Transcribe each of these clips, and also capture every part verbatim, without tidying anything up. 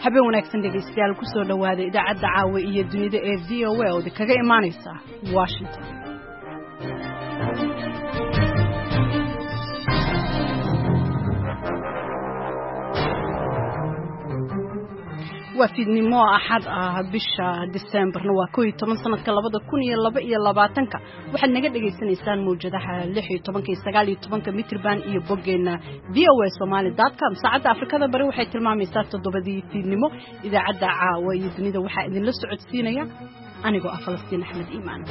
habeen wanaagsan dhegeystayaal ku soo dhawaada idaacadda caawa iyo dunida ee V O A oo kaga imaanaysa Washington. waa fiidnimo axad ah bisha Decemberna waa koob iyo toban sanadka labada kun iyo laba iyo labaatanka waxaad naga dhageysanaysaan mowjadaha lix iyo toban iyo sagaal iyo toban mitrban iyo bogeena v o a somali dot com saacada Afrikada bari waxay tilmaamaysaa toddobadii fiidnimo idaacadda caawa iyo dunida waxa idin la socodsiinaya anigoo ah Falastiin Axmed Iimaan.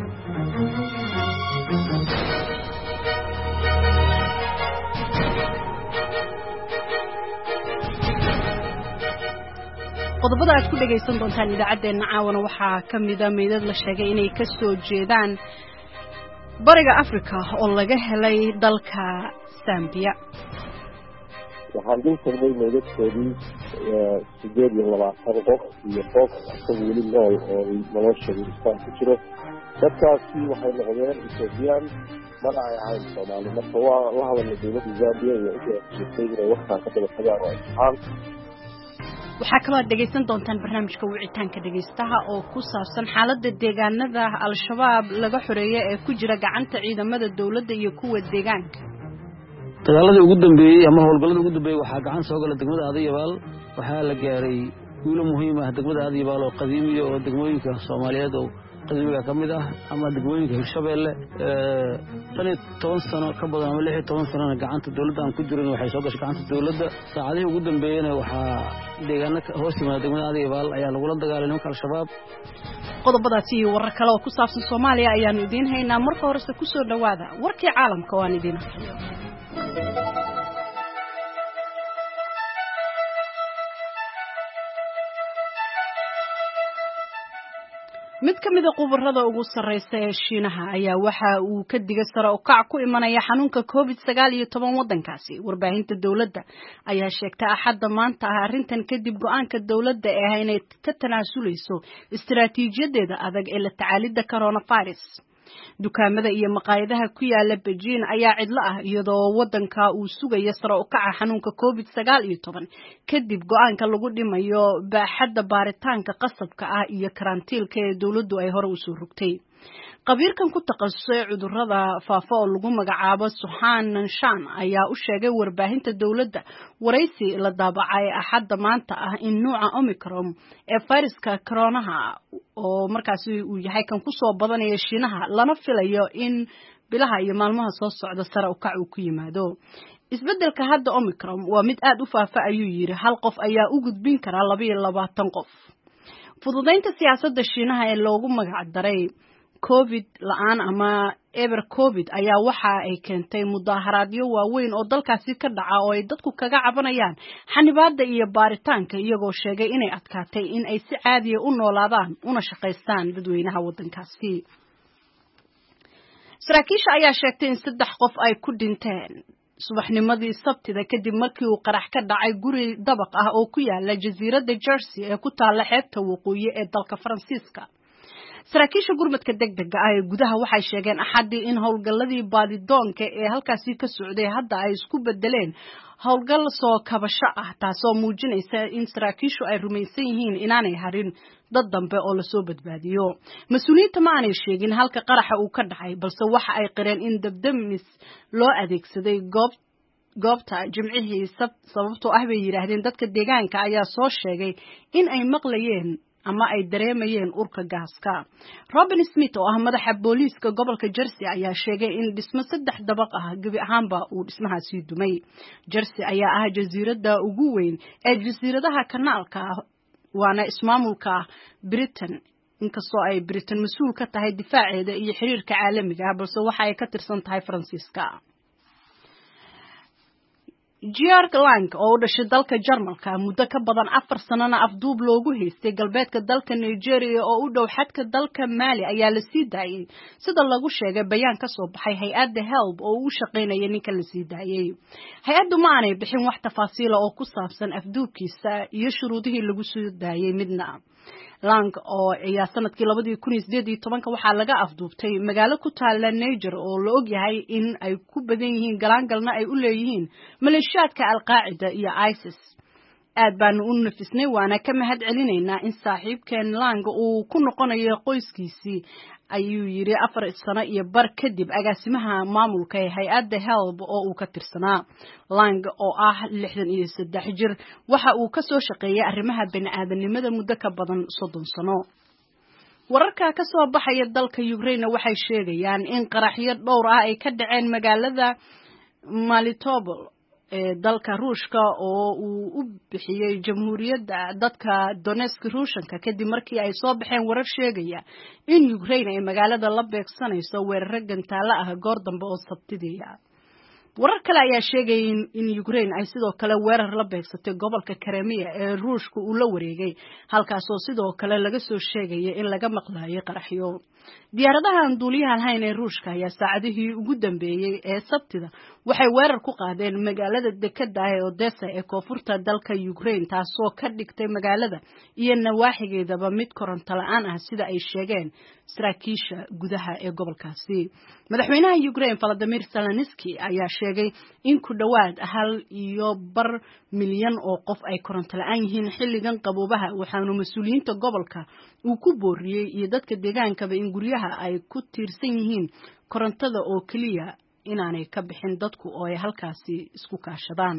qodobada aad ku dhageysan doontaan idaacadeena caawana waxaa kamid ah meedad la sheegay inay ka soo jeedaan bariga Afrika oo laga helay dalka Zambia. waxaan dul tagnay meedadkoodii sideed iyo labaatan qof iyo qof asagoo weli nool oo nolosha wiilistaan ku jiro. dadkaasi waxay noqdeen Ethiopian mana ay ahayn Soomaali. marka waa la hadalnay dowladda Zambia iyo inay inay waxaa ka daba tagaan oo imtixaan. waxaa kaloo dhageysan doontaan barnaamijka wicitaanka dhageystaha oo ku saabsan xaaladda deegaanada al-shabaab laga xoreeyay ee ku jira gacanta ciidamada dawladda iyo kuwa deegaanka. dagaaladii ugu dambeeyay ama howlgallada ugu dambeeyay waxaa gacan soo galay degmada Aadiyabaal. waxaa la gaaray guulo muhiim ah degmada Aadiyabaal oo qadiimiyo oo degmooyinka Soomaaliyeed oo qadiimiga ka mid ah ama degmooyinka Hirshabeelle ee tan iyo toban sano ka badan ama lix iyo toban sano gacanta dawladda aan ku jirin waxay soo gashay gacanta dawladda. saacadihii ugu dambeeyayna waxaa deegaanada hoos yimaada degmada Aadiyabaal ayaa lagula dagaalay nimanka al-shabaab. qodobadaasi iyo warar kale oo ku saabsan Soomaaliya ayaanu idiin haynaa. marka horese ku soo dhawaada warkii caalamka oo aan idiin akhriyo. mid ka mid ah qubarada ugu sareysa ee Shiinaha ayaa waxa uu ka digay sare u kac ku imanaya xanuunka covid sagaal iyo toban wadankaasi. warbaahinta dawladda ayaa sheegtay axadda maanta ah arrintan kadib go'aanka dawladda ee inay ka tanaasuleyso istiraatiijiyadeeda adag ee la tacaalida coronavirus. dukaamada iyo maqaayadaha ku yaala Beijing ayaa cidlo ah iyadoo wadanka uu sugayo sare u kaca xanuunka covid sagaal iyo toban kadib go'aanka lagu dhimayo baaxadda baaritaanka qasabka ah iyo karantiilka ee dawladdu ay hore u soo rogtay. qabiirkan ku takhasusay cudurrada faafa oo lagu magacaabo Suhan Nanshan ayaa u sheegay warbaahinta dawladda waraysi la daabacay axadda maanta ah in nooca Omicron ee fayraska coronaha oo markaasi uu yahay kan ku soo badanaya Shiinaha lana filayo in bilaha iyo maalmaha soo socda sare u kac uu ku yimaado. isbeddelka hadda Omicron waa mid aad u faafa ayuu yiri hal qof ayaa u gudbin kara laba iyo labaatan qof. fududeynta siyaasadda Shiinaha ee loogu magac daray covid la'aan ama eber covid ayaa waxa ay keentay mudaharaadyo waaweyn oo dalkaasi ka dhaca oo ay dadku kaga cabanayaan xanibaadda iyo baaritaanka iyagoo sheegay inay adkaatay in ay si caadi ah u noolaadaan una shaqeystaan dadweynaha wadankaasi. saraakiisha ayaa sheegtay in saddex qof ay ku dhinteen subaxnimadii Sabtida kadib markii uu qarax ka dhacay guri dabaq ah oo ku yaala jasiiradda Jersey ee ku taala xeebta waqooyi ee dalka Faransiiska. saraakiisha gurmadka degdega ah ee gudaha waxay sheegeen axadii in howlgalladii baadidoonka ee halkaasi ka socday hadda ay isku bedeleen howlgal soo kabasho ah taasoo muujinaysa in saraakiishu ay rumaysan yihiin inaanay harin dad dambe oo la soo badbaadiyo. mas'uuliyiinta ma aanay sheegin halka qaraxa uu ka dhacay balse waxa ay qireen in dabdamis loo adeegsaday goob goobta jimcihii sababtoo ah bay yiraahdeen dadka deegaanka ayaa soo sheegay in ay maqlayeen ama ay dareemayeen urka gaaska. Robin Smith oo ah madaxa booliiska gobolka Jersey ayaa sheegay in dhismo saddex dabaq ah gabi ahaanba uu dhismahaasi dumay. Jersey ayaa ah jasiiradda ugu weyn ee jasiiradaha kanaalka waana ismaamulka Britain inkastoo ay Britain mas'uul ka tahay difaaceeda iyo xiriirka caalamiga ah balse waxa ay ka tirsan tahay Faransiiska. Georg Lang oo u dhashay dalka Jarmalka muddo ka badan afar sanana afduub loogu haystay galbeedka dalka Nigeria oo u dhow xadka dalka Mali ayaa la sii daayay sida lagu sheegay bayaan ka soo baxay hay'adda Help oo u shaqeynaya ninka la sii daayay. hay'addu ma aanay bixin wax tafaasiil oo ku saabsan afduubkiisa iyo shuruudihii lagu sii daayay midna. Lang oo ayaa sanadkii labadii kun iyo siddeed iyo toban waxaa laga afduubtay magaalo ku taala Niger oo la og yahay in ay ku badan yihiin galaangalna ay u leeyihiin maleeshiyaadka Al-Qaacida iyo ISIS. aad baanu u nafisnay waana ka mahad celinaynaa in saaxiibkeen Lang uu ku noqonayo qoyskiisii ayuu yiri afar sano iyo bar kadib agaasimaha maamulka ee hay'adda Help oo uu ka tirsanaa. Lang oo ah lixdan iyo saddex jir waxa uu ka soo shaqeeyay arrimaha bini'aadanimada muddo ka badan soddon sano. wararka ka soo baxaya dalka Ukraine waxay sheegayaan in qaraxyo dhowr ah ay ka dhaceen magaalada Melitopol ee dalka Ruushka oo uu u bixiyay jamhuuriyadda dadka Donetsk Ruushanka kadib markii ay soo baxeen warar sheegaya in Ukraine ay magaalada la beegsanayso weerar gantaalo ah goor dambe oo Sabtidii ah. warar kale ayaa sheegay in Ukraine ay sidoo kale weerar la beegsatay gobolka Crimea ee Ruushku uu la wareegay halkaas oo sidoo kale laga soo sheegay in laga maqlaayay qaraxyo. diyaaradaha aan duuliyaha lahayn ee Ruushka ayaa saacadihii ugu dambeeyay ee Sabtida waxay weerar ku qaadeen magaalada dekedda ah ee Odessa ee koonfurta dalka Ukraine taasoo ka dhigtay magaalada iyo nawaaxigeedaba mid koronto la'aan ah sida ay sheegeen saraakiisha gudaha ee gobolkaasi. madaxweynaha Ukraine Volodymyr Zelensky ayaa sheegay in ku dhawaad hal iyo bar milyan oo qof ay koronto la'aan yihiin xilligan qaboobaha waxaana mas'uuliyiinta gobolka uu ku booriyay iyo dadka deegaanka in guryaha ay ku tiirsan yihiin korontada oo kaliya inaanay ka bixin dadku oo ay halkaasi isku kaashadaan.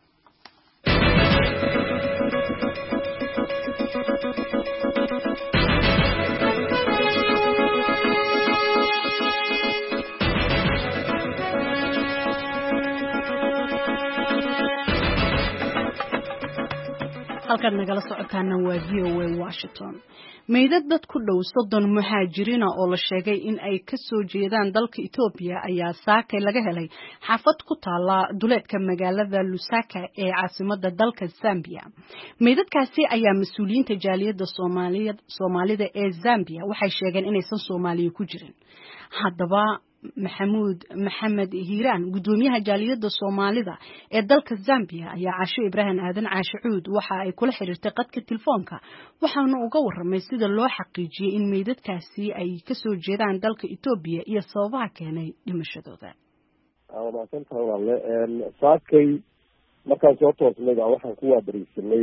halkan nagala socotaana waa V O A Washington. meydad dad ku dhow soddon muhaajiriin oo la sheegay in ay ka soo jeedaan dalka Ethiopia ayaa saakay laga helay xaafad ku taala duleedka magaalada Lusaka ee caasimadda dalka Zambia. meydadkaasi ayaa mas'uuliyiinta jaaliyadda Soomaaliyeed Soomaalida ee Zambia waxay sheegeen inaysan Soomaaliya ku jirin. haddaba maxamuud maxamed hiiraan gudoomiyaha jaaliyadda Soomaalida ee dalka Zambia ayaa Caasho Ibrahim Aadan Caasho Cuud waxa ay kula xiriirtay qadka telefoonka waxaana uga warramay sida loo xaqiijiyay in meydadkaasi ay ka soo jeedaan dalka Ethiopia iyo sababaha keenay dhimashadooda. wanaagsantahay walaale saakay markaan soo toosnay waxaan ku waabariisanay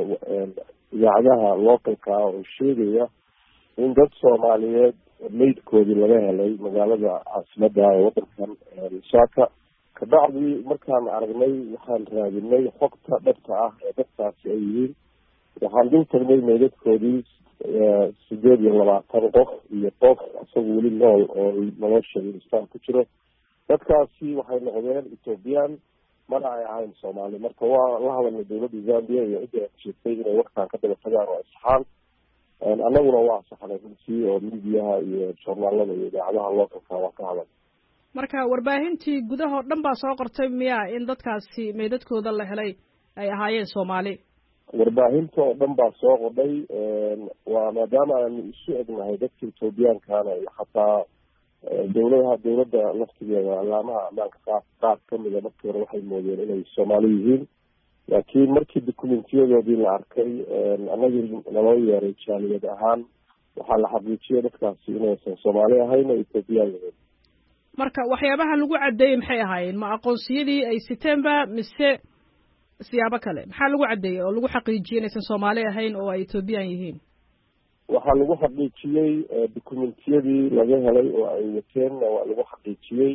idaacadaha localka oo sheegaya in dad Soomaaliyeed meydkoodii laga helay magaalada caasimadda ee wadankan Lusaka. ka bacdi markaan aragnay waxaan raadinay xogta dhabta ah ee dadkaasi ay yihiin waxaan dul tagnay meydadkoodii sideed iyo labaatan qof iyo qof isaga weli nool oo nolosha Hindistan ku jiro. dadkaasi waxay noqdeen Ethiopian mana ay ahayn Soomaali. marka waa la hadalnay dowladda Zambia iyo cidda sheegtay inay waqtan ka daba tagaan oo isxaan annaguna waa saxnay runtii oo midiyaha iyo joornaalada iyo idaacadaha localka waa ka hadal. marka warbaahintii gudaha dhan baa soo qortay miyaa in dadkaasi meydadkooda la helay ay ahaayeen Soomaali? warbaahinta oo dhan baa soo qodhay waa maadaama aan isu egnahay dadka Ethiopiankana iyo xataa dowladaha dowladda laftigeeda alaamaha ammaanka qaar qaar ka mida markii hore waxay moodeen inay Soomaali yihiin laakiin markii dokumentiyadoodii la arkay annagii naloo yeeray jaaliyad ahaan waxaa la xaqiijiyay dadkaasi inaysan Soomaali ahayn oo Ethiopian yihiin. marka waxyaabaha lagu cadeeyay maxay ahaayeen? ma aqoonsiyadii ay September mise siyaabo kale maxaa lagu cadeeyay oo lagu xaqiijiyay inaysan Soomaali ahayn oo ay Ethiopian yihiin? waxaa lagu xaqiijiyay dokumentiyadii laga helay oo ay wateen waa lagu xaqiijiyay.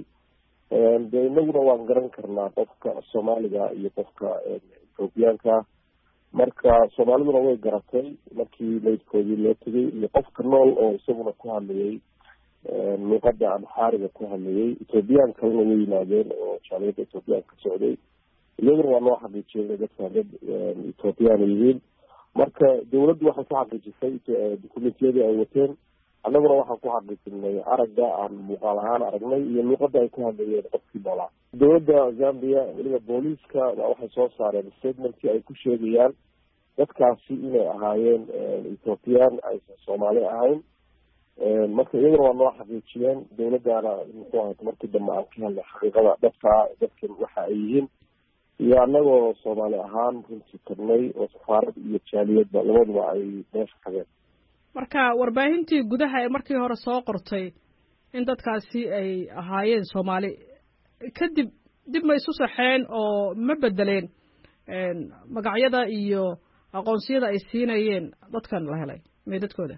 dee inaguna waan garan karnaa qofka Soomaaliga iyo qofka Ethiopianka. marka Soomaaliduna way garatay markii meydkoodii loo tegay iyo qofka nool oo isaguna ku hadlayay luqadda Amxaariga ku hadlayay. Ethiopian kalena way yimaadeen oo jaaliyadda Ethiopian ka socday iyaguna waa noo xaqiijiyay dadka dad Ethiopian yihiin. marka dowladdu waxay ku xaqiijisay dokumentiyadii ay wateen annaguna waxaan ku xaqiijinay aragga aan muuqaal ahaan aragnay iyo luqadda ay ku hadlayeen qofkii noolaa. dowladda Zambia weliba booliiska waxay soo saareen statementkii ay ku sheegayaan dadkaasi inay ahaayeen Ethiopian aysan Soomaali ahayn. marka iyaguna waa noo xaqiijiyeen dowladdana muxuu ahayd markii dambe aan ka helnay xaqiiqada dhabta dadkan waxa ay yihiin iyo annagoo Soomaali ahaan runtii tagnay oo safaarad iyo jaaliyadba labaduba ay meesha qabeen. marka warbaahintii gudaha ee markii hore soo qortay in dadkaasi ay ahaayeen Soomaali kadib dib ma isu saxeen oo ma bedeleen magacyada iyo aqoonsiyada ay siinayeen dadkan la helay meydadkooda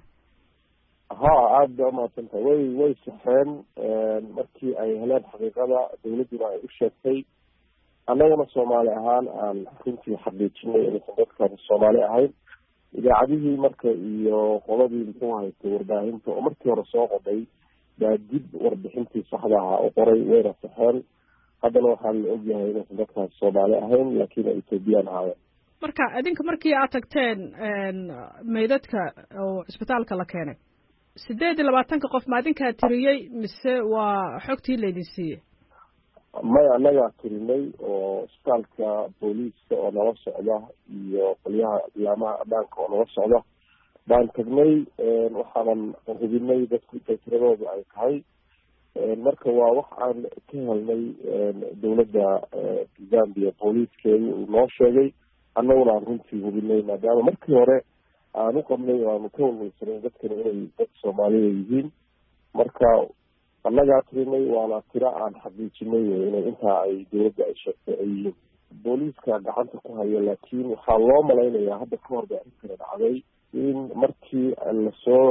ha aada baa umahadsantahay way way saxeen markii ay heleen xaqiiqada dawladduna ay u sheegtay annagana soomaali ahaan aan runtii xaqiijinay inaysan dadkan soomaali ahayn idaacadihii marka iyo qoladii muxuu haystay warbaahinta oo markii hore soo qoday baa dib warbixintii saxda ahaa u qoray wayna saxeen haddana waxaa la ogyahay inaysan dadkaas soomaali ahayn laakiin ay ethoobiyan ahaayeen marka idinka markii aad tagteen meydadka oo cisbitaalka la keenay sideed iyo labaatanka qof ma idinkaa tiriyey mise waa xogtii laydin siiyey maya annagaa tirinay oo isbitaalka booliiska oo nala socda iyo qolyaha ilaamaha ammaanka oo nala socda baan tagnay waxaanan hubinay dadku intay tiradooda ay tahay marka waa wax aan ka helnay dawladda zambia booliiskeedii uu noo sheegay annaguna aan runtii hubinay maadaama markii hore aan u qabnay oo aanu ka walwalsanay dadkana inay dad soomaaliya yihiin marka annagaa tirinay waana tiro aan xaqiijinay inay intaa ay dawladda ay sheegtay ay yihiin booliiska gacanta ku haya laakiin waxaa loo malaynayaa hadda ka hor ba arrinkana dhacday in markii lasoo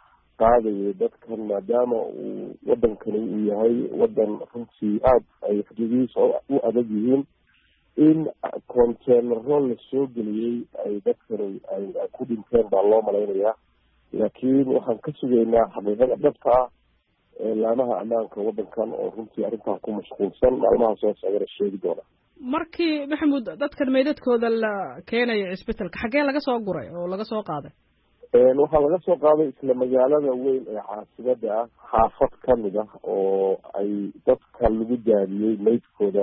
qaadayo dadkan maadaama uu wadankani uu yahay wadan runtii aada ay xuduudihiisa u adag yihiin in containero lasoo geliyey ay dadkani ay ku dhinteen baa loo malaynayaa laakiin waxaan ka sugaynaa xaqiiqada dhabta ah laamaha ammaanka wadankan oo runtii arrintaa ku mashquulsan maalmaha soo socdana sheegi doona markii maxamuud dadkan meydadkooda la keenaya cisbitalka xaggee laga soo guray oo laga soo qaaday waxaa laga soo qaaday isla magaalada weyn ee caasimada ah xaafad kamid ah oo ay dadka lagu daadiyey meydkooda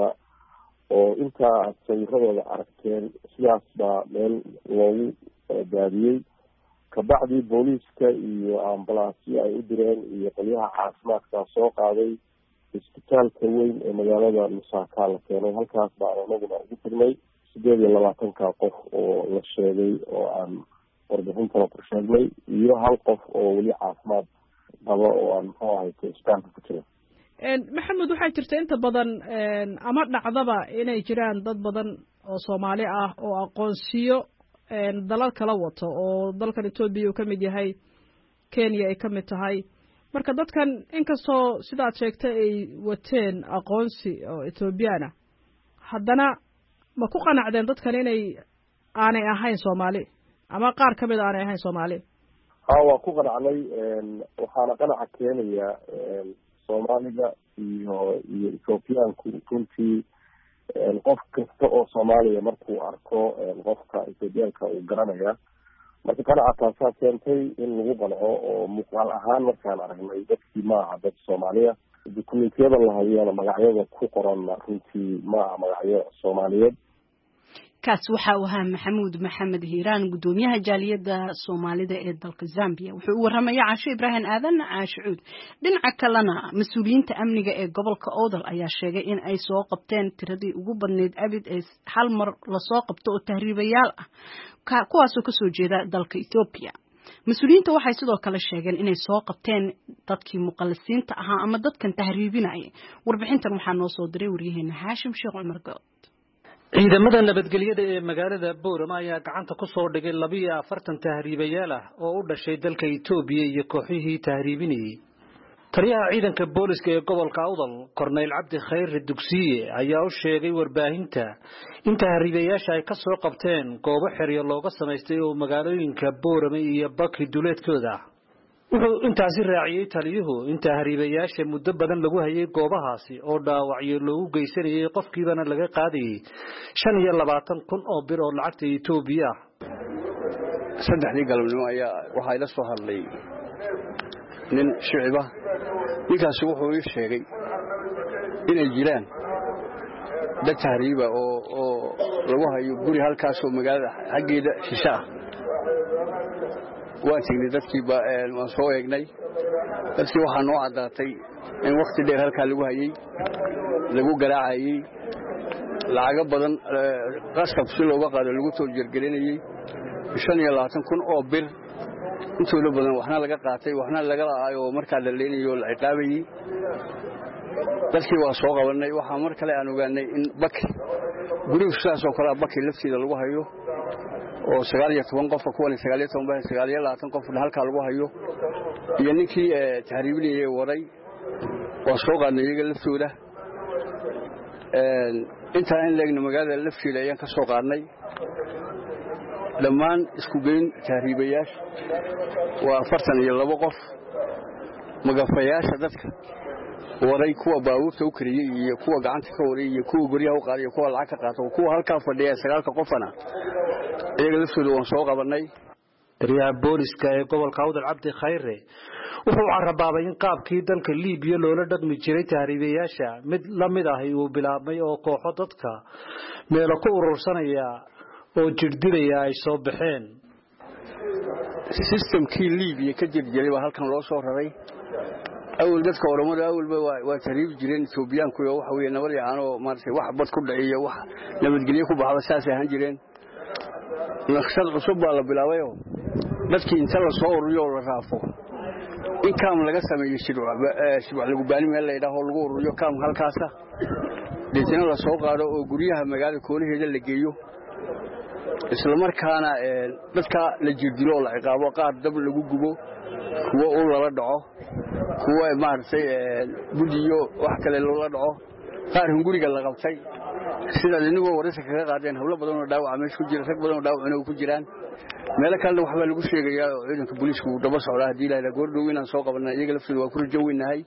oo intaa aad sawiradooda aragteen sidaas baa meel loogu daadiyey kabacdii booliiska iyo ambalaasyo ay u direen iyo qolyaha caafimaadkaa soo qaaday isbitaalka weyn ee magaalada lusaka la keenay halkaas baan anaguna ugu tagnay sideed iyo labaatanka qof oo la sheegay oo aan warbixintana ku sheegnay iyo hal qof oo weli caafimaad qaba oo aan muxuu ahayto isbitaalka ku jira maxamed waxaa jirta inta badan ama dhacdaba inay jiraan dad badan oo soomaali ah oo aqoonsiyo dalal kala wato oo dalkan etoobiya uu ka mid yahay kenya ay ka mid tahay marka dadkan inkastoo sidaad sheegtay ay wateen aqoonsi oo ethoobiyaana haddana ma ku qanacdeen dadkan inay aanay ahayn soomaali ama qaar ka mid aanay ahayn soomaali ha waa ku qanacnay waxaana qanaca keenaya soomaaliga iyo iyo ethoobiyaanku runtii qof kasta oo soomaaliya markuu arko qofka ethoobiyaanka uu garanaya marka qanaca taasaa keentay in lagu qanco oo muuqaal ahaan markaan aragnay dadkii maaha dad soomaaliya dukumentiyada la hayana magacyada ku qoranna runtii maaha magacyo soomaaliyeed kaas waxa uu ahaa maxamuud maxamed hiiraan gudoomiyaha jaaliyadda soomaalida ee dalka Zambia wuxuu u waramay Caasho Ibrahim Aadan Caasho Cuud dhinaca kalena mas'uuliyiinta amniga ee gobolka Awdal ayaa sheegay in ay soo qabteen tiradii ugu badneed abid ee hal mar la soo qabto oo tahriibayaal ah kuwaas oo ka soo jeeda dalka Ethiopia mas'uuliyiinta waxay sidoo kale sheegeen inay soo qabteen dadkii muqallisiinta ahaa ama dadkan tahriibinayay warbixintan waxaa noo soo diray wariyaheena Haashim Sheekh Umar Good ciidamada nabadgelyada ee magaalada Boorama ayaa gacanta ku soo dhigay laba iyo afartan tahriibayaal ah oo u dhashay dalka Itoobiya iyo kooxihii tahriibinayay taliyaha ciidanka booliska ee gobolka Awdal Corneyl Cabdi Khayr Dugsiye ayaa u sheegay warbaahinta in tahriibayaasha ay ka soo qabteen goobo xiriir looga sameystay oo magaalooyinka Boorama iyo Bakri duleedkooda wuxuu intaasi raaciyay taliyuhu in tahriibayaasha muddo badan lagu hayay goobahaasi oo dhaawacyo loogu geysanayay qofkiibana laga qaadayay shan iyo labaatan kun oo bir oo lacagta Itoobiya saddexdii galabnimo ayaa waxa ay la soo hadlay nin shicib ah ninkaasi wuxuu ii sheegay inay jiraan dad tahriiba oo oo lagu hayo guri halkaas oo magaalada xaggeeda shisha ah waan tagnay dadkii waan soo eegnay dadkii waxaa noo caddaatay in waqti dheer halkaa lagu hayay lagu garaacayay lacago badan qasab si looga qaado lagu soo jergelinayay shan iyo labaatan kun oo bir intooda badan waxna laga qaatay waxna laga la'ay oo markaa la leenayo la ciqaabayay dadkii waa soo qabanay waxaa mar kale aan ogaanay in Bakri guriga sidaas oo kale bakay laftiida lagu hayo oo sagaal iyo toban qof kuwan sagaal iyo toban baa sagaal iyo labaatan qof halka lagu hayo iyo ninkii tahriibinayay waday oo soo qaadnay iyaga laftooda een inta in leegna magaalada laftiida ayaan ka soo qaadnay dhammaan isku geyn tahriibayaasha waa afartan iyo laba qof magafayaasha dadka waray kuwa baabuurta u kariyay iyo kuwa gacanta ka waray iyo kuwa guriyaha u qaaday iyo kuwa lacag ka qaato kuwa halka fadhiya sagaalka qofana iyaga laftooda waan soo qabanay taliyaha booliska ee gobolka Awdal Cabdi Khayre wuxuu carabaabay in qaabkii dalka Liibiya loola dhaqmi jiray tahriibayaasha mid la mid ah uu bilaabmay oo kooxo dadka meel ku urursanaya oo jirdilaya ay soo baxeen systemkii Liibiya ka jirjiray waa halkan loo soo raray awal dadka Oromada awalba waa tahriib jireen Itoobiyaanku iyo waxa weeye nabad yaano maartay wax bad ku dhaciyo wax nabadgelyo ku baxda saas ahaan jireen naqshad cusub baa la bilaabay oo dadkii inta la soo ururiyo la raafo in kaam laga sameeyo shirwaba shirwaba lagu baani meel la yiraahdo lagu ururiyo kaam halkaas ah deetana la soo qaado oo guriyaha magaalada koolaheeda la geeyo isla markaana dadka la jirdilo la ciqaabo qaar dab lagu gubo kuwa uu la dhaco kuwa maartay budiyo wax kale loo dhaco qaar hunguriga la qabtay sida inagoo waraysi kaga qaadeen hawlo badan oo dhaawac meesha ku jira rag badan oo dhaawac inuu ku jiraan meel kale waxa lagu sheegayaa ciidanka booliisku uu daba socdaa hadii la goordhow inaan soo qabanay iyaga laftooda waa ku rajowinahay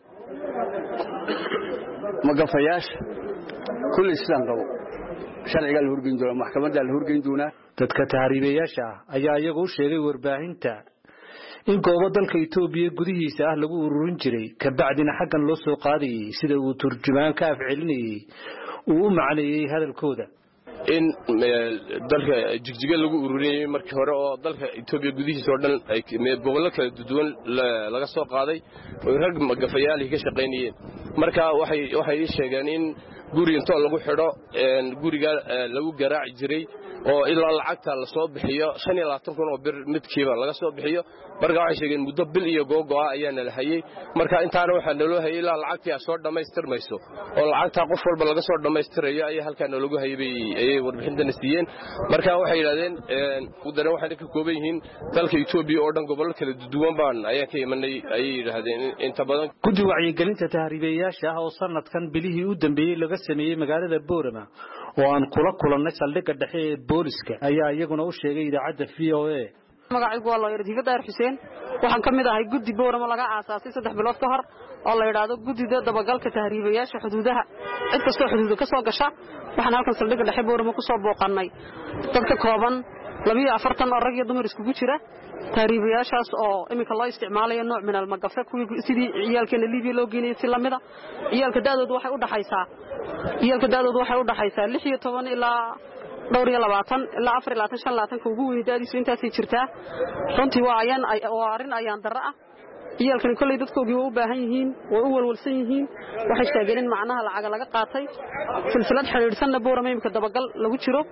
magafayaasha kulli sidaan qabo sharciga la hurgeyn doona maxkamadda la hurgeyn doona dadka tahriibayaasha ayaa iyagu sheegay warbaahinta in goobo dalka Itoobiya gudihiisa ah lagu ururin jiray ka bacdina xaggan loo soo qaadayay sida uu turjumaan ka afcilinayay uu macneeyay hadalkooda in dalka jigjiga lagu ururiyay markii hore oo dalka Itoobiya gudihiisa oo dhan ay gobollo kala duwan laga soo qaaday oo rag magafayaal ka shaqeynayeen marka waxay waxay sheegeen in guri inta lagu xidho guriga lagu garaaci jiray oo ilaa lacagta la soo bixiyo shan iyo labaatan kun oo bir midkiiba laga soo bixiyo marka waxay sheegeen muddo bil iyo googo ah ayaa la hayay marka intaana waxa naloo hayay ilaa lacagtii soo dhameystirmayso oo lacagta qof walba laga soo dhameystirayo ay halkaan lagu hayay ay warbixintan siiyeen marka waxay yiraahdeen u daran waxay ka kooban yihiin dalka Itoobiya oo dhan gobollo kala duwan baan ayaa ka imanay ay yiraahdeen inta badan guddi wacyigelinta tahriibayaasha oo sanadkan bilihii u dambeeyay laga sameeyay magaalada Boorama oo aan kula kulanay saldhigga dhexe ee booliska ayaa iyaguna u sheegay idaacadda V O A magacaygu waa loo yardiga Daar Xuseen waxaan kamid ahay guddi Boorama laga aasaasay saddex bilood ka hor oo la yiraahdo guddida dabagalka tahriibayaasha xuduudaha cid kasta xuduuda ka soo gasha waxaan halkan saldhigga dhexe Boorama ku soo booqanay dadka kooban laba iyo afartan oo rag iyo dumar isku jira tahriibayaashaas oo imika loo isticmaalayo nooc min al-magafa sidii ciyaalkeena Liibiya loo geeyay si lamida ciyaalka daadoodu waxay u dhaxaysaa ciyaalka daadoodu waxay u dhaxaysaa lix iyo toban ilaa dhowr iyo labaatan ilaa afar iyo labaatan shan iyo labaatan ka ugu weyn daadiisu intaas ay jirtaa runtii waa ayaan oo arin ayaan darro ah ciyaalkan kulay dadkoodu u baahan yihiin oo u walwalsan yihiin waxay sheegeen in macnaha lacag laga qaatay silsilad xiriirsan Boorama imika dabagal lagu jiro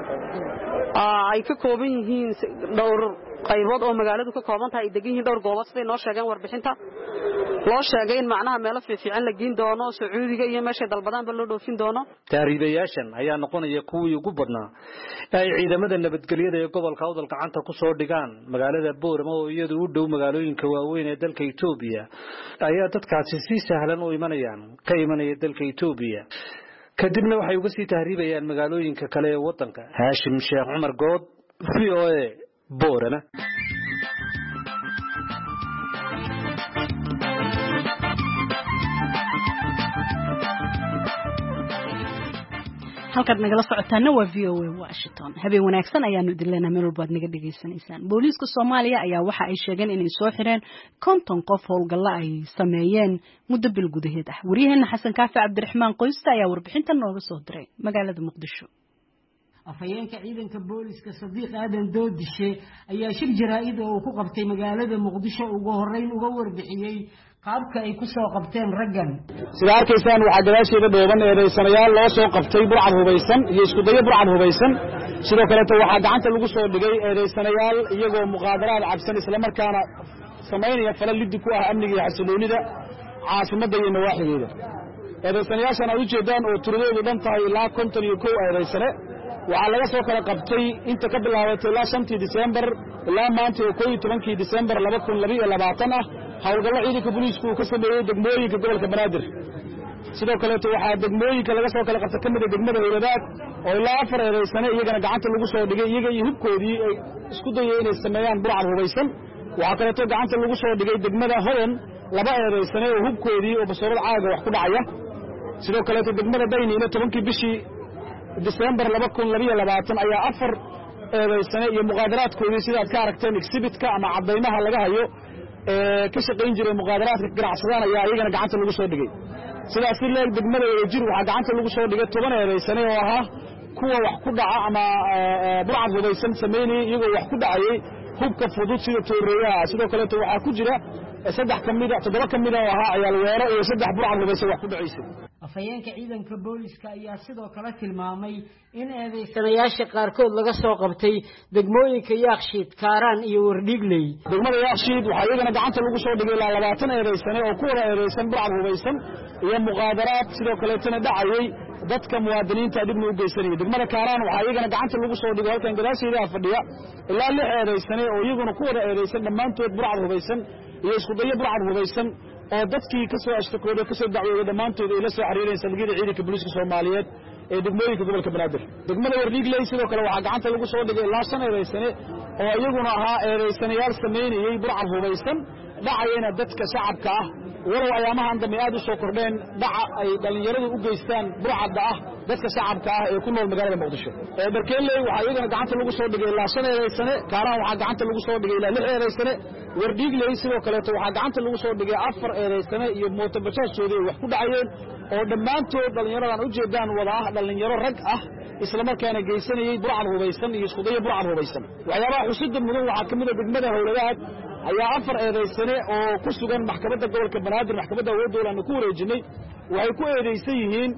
ay ka kooban yihiin dhowr qaybood oo magaaladu ka kooban tahay degan yihiin dhowr goobood sida noo sheegeen warbixinta loo sheegay in macnaha meel fiican la geyn doono Sacuudiga iyo meesha dalbadan ba loo dhoofin doono tahriibayaashan ayaa noqonaya kuwii ugu badnaa ay ciidamada nabadgelyada ee gobolka Awdal gacanta ku soo dhigaan magaalada Boorama oo iyadu u dhow magaalooyinka waaweyn ee dalka Itoobiya ayaa dadkaasi si sahlan u imanayaan ka imanaya dalka Itoobiya kadibna waxay uga sii tahriibayaan magaalooyinka kale ee wadanka Haashim Sheekh Cumar Good V O A Boorama halkaad nagala socotaana waa V O A Washington habeen wanaagsan ayaanu idin leenahay meel walba aad naga dhageysanaysaan booliiska Soomaaliya ayaa waxa ay sheegeen inay soo xireen konton qof howlgalla ay sameeyeen muddo bil gudaheed ah wariyaheena Xasan Kaafi Cabdiraxmaan Qoysta ayaa warbixintan nooga soo diray magaalada Muqdisho afayeenka ciidanka booliiska Sadiiq Aadan Doodishe ayaa shir jaraa'id oo uu ku qabtay magaalada Muqdisho ugu horeyn uga warbixiyay qaabka ay ku soo qabteen raggan sida arkaysaan waxa gadaasheeda dhooban eedeysanayaal loo soo qabtay burcad hubaysan iyo isku dayo burcad hubaysan sidoo kale waxa gacanta lagu soo dhigay eedeysanayaal iyagoo muqaadaraad cabsan isla markaana sameynaya falal lid ku ah amniga iyo xasiloonida caasimada iyo nawaaxigeeda eedaysanayaashan aad u jeedaan oo tiradoodu dhan tahay ilaa konton iyo kow eedaysane waxaa laga soo kala qabtay inta ka bilaabatay ilaa shantii disembar ilaa maanta oo koob iyo tobankii disembar laba kun labiyo labaatan ah howlgallo ciidanka booliisku uu ka sameeyey degmooyinka gobolka banaadir sidoo kaleeto waxaa degmooyinka laga soo kala qabtay ka mid a degmada howladaag oo ilaa afar eedaysane iyagana gacanta lagu soo dhigay iyaga iyo hubkoodii ay isku dayay inay sameeyaan burcad hubaysan waxaa kaleeto gacanta lagu soo dhigay degmada hodan laba eedaysane oo hubkoodii oo basoorad caaga wax ku dhacaya sidoo kaleeto degmada dayniina tobankii bishii disembar laba kun labiyo labaatan ayaa afar eedaysane iyo muqaadaraadkoodii sidaad ka aragteen exhibitka ama caddaymaha laga hayo ee ka shaqayn jiray muqaadaraadka ganacsadaan ayaa iyagana gacanta lagu soo dhigay sidaas si leeg degmada wadajir waxaa gacanta lagu soo dhigay toban eedaysane oo ahaa kuwa wax ku dhaca ama burcad hubaysan samaynayay iyagoo wax ku dhacayay hubka fudud sida tooreeyaha sidoo kaleeto waxaa ku jira saddex ka mida toddoba ka mida oo ahaa ciyaal weero iyo saddex burcad hubaysan wax ku dhacaysay afhayeenka ciidanka booliska ayaa sidoo kale tilmaamay in eedaysanayaasha qaarkood laga soo qabtay degmooyinka Yaaqshiid Kaaraan iyo Wardhigley degmada Yaaqshiid waxaa iyagana gacanta lagu soo dhigay ilaa labaatan eedaysane oo ku wada eedaysan burcad hubaysan iyo muqaadaraad sidoo kaleetana dhacayay dadka muwaadiniinta dibna u geysanayay degmada Kaaraan waxaa iyagana gacanta lagu soo dhigay halkan gadaasheeda fadhiya ilaa lix eedaysane oo iyaguna ku wada eedaysan dhammaantood burcad hubaysan iyo isku dayo burcad hubaysan oo dadkii ka soo ashtakooday ka soo dacwooday dhammaantood ay la soo xiriireen salgida ciidanka booliska Soomaaliyeed ee degmooyinka gobolka Banaadir degmada Wardhigley sidoo kale waxaa gacanta lagu soo dhigay ilaa shan eedaysane oo iyaguna ahaa eedaysanayaal sameynayay burcad hubaysan dhacayna dadka shacabka ah walow ayaamahan dambe aad u soo kordheen dhaca ay dhalinyaradu u geystaan burcadda ah dadka shacabka ah ee ku nool magaalada Muqdisho ee Barkeeley waxaa iyagana gacanta lagu soo dhigay ilaa shan eedaysane Kaaraan waxaa gacanta lagu soo dhigay ilaa lix eedaysane Wardhigley sidoo kale waxaa gacanta lagu soo dhigay afar eedaysane iyo mooto bajaajtoodii wax ku dhacayeen oo dhammaantood dhalinyaradan u jeedaan wada ah dhalinyaro rag ah isla markaana geysanayay burcad hubaysan iyo isku dayo burcad hubaysan waxyaabaha xusidda mudan waxaa ka mid ah degmada Howladaad ayaa afar eedaysane oo ku sugan maxkamadda gobolka Banaadir maxkamadda awoodooda ku wareejinay waxay ku eedaysan yihiin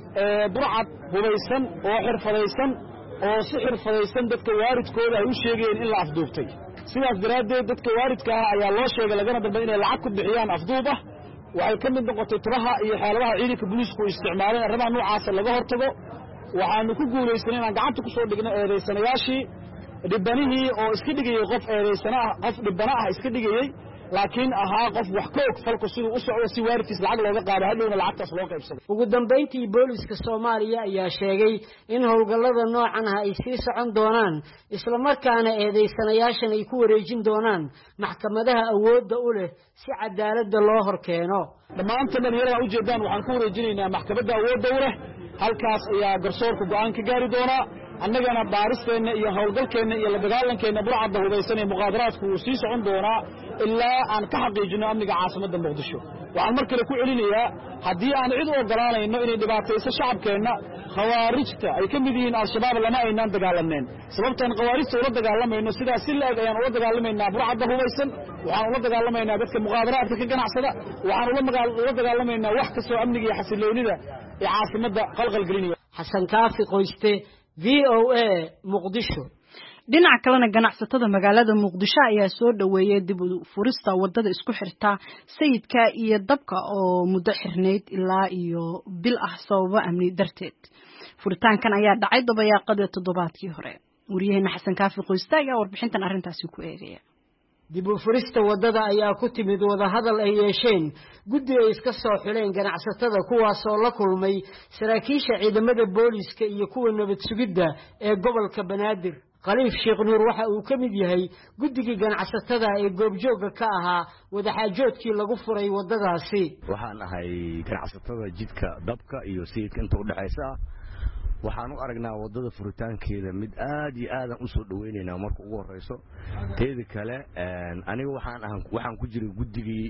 burcad hubaysan oo xirfadaysan oo si xirfadaysan dadka waaridkooda ay u sheegeen in la afduubtay sidaas daraaddeed dadka waaridka ah ayaa loo sheegay lagana dambe inay lacag ku bixiyaan afduub ah waxay ka mid noqotay tiraha iyo xeeladaha ciidanka booliisku isticmaaleen arrimaha noocaas laga hortago waxaanu ku guulaysanay inaan gacanta ku soo dhigno eedaysanayaashii dhibbanihii oo iska dhigayay qof eedaysana ah qof dhibbana ah iska dhigayay laakiin ahaa qof wax ka og falku siduu u socdo si waaridkiis lacag looga qaado hadhowna lacagtaas loo qaybsado ugu dambeyntii booliska Soomaaliya ayaa sheegay in howlgallada noocan ah ay sii socon doonaan isla markaana eedaysanayaashan ay ku wareejin doonaan maxkamadaha awoodda u leh si cadaaladda loo horkeeno dhammaan dhalinyarada u jeedaan waxaan ku wareejinaynaa maxkamadda awoodda u leh halkaas ayaa garsoorka go'aan ka gaari doona annagana baaristeena iyo howlgalkeena iyo la dagaalankeena burcadda hubaysan ee muqaadaraadku uu sii socon doonaa ilaa aan ka xaqiijino amniga caasimadda Muqdisho waxaan mar kale ku celinayaa haddii aan cid u ogolaanayno inay dhibaatayso shacabkeenna khawaarijta ay ka mid yihiin al-shabaab lama aynaan dagaalaneen sababtaan khawaarijta ula dagaalamayno sidaas si laag ayaan ula dagaalamaynaa burcadda hubaysan waxaan ula dagaalamaynaa dadka muqaadaraadka ka ganacsada waxaan ula dagaalamaynaa wax kastoo amniga iyo xasiloonida ee caasimadda qalqal gelinaya Xasan Kaafi Qoyste V O A Muqdisho dhinaca kalena ganacsatada magaalada Muqdisho ayaa soo dhaweeyay dib u furista wadada isku xirta sayidka iyo dabka oo muddo xirneyd ilaa iyo bil ah sababo amni darteed furitaankan ayaa dhacay dabayaaqada toddobaadkii hore wariyaheena Xasan Kaafi Qoyste ayaa warbixintan arrintaasi ku eegaya dib u furista wadada ayaa ku timid wada hadal ay yeesheen guddi ay iska soo xuleen ganacsatada kuwaas oo la kulmay saraakiisha ciidamada booliska iyo kuwa nabad sugidda ee gobolka Banaadir Khaliif Sheekh Nuur waxa uu ka mid yahay guddigii ganacsatada ee goobjooga ka ahaa wadaxaajoodkii lagu furay wadadaasi waxaan ahay ganacsatada jidka dabka iyo sayidka inta u dhaxaysa waxaan u aragnaa wadada furitaankeeda mid aad iyo aad u soo dhaweynayna marka ugu horeyso teeda kale aniga waxaan ahaan waxaan ku jiray guddigii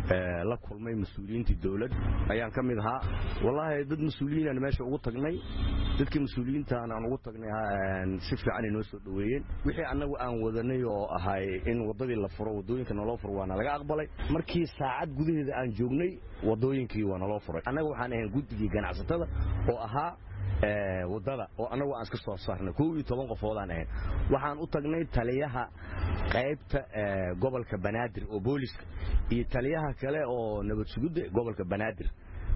la kulmay mas'uuliyiinta dawladda ayaan kamid ahaa wallahi dad mas'uuliyiin aan meesha ugu tagnay dadkii mas'uuliyiinta aan ugu tagnay si fiican inoo soo dhaweeyeen wixii anagu aan wadanay oo ahay in wadadii la furo wadooyinka naloo furo waana laga aqbalay markii saacad gudaheeda aan joognay wadooyinkii waa naloo furay anaga waxaan ahayn guddigii ganacsatada oo ahaa ee wadada oo anagu aan iska soo saarnay koob iyo toban qofood aan ahayn waxaan u tagnay taliyaha qaybta gobolka Banaadir oo booliska iyo taliyaha kale oo nabad sugidda gobolka Banaadir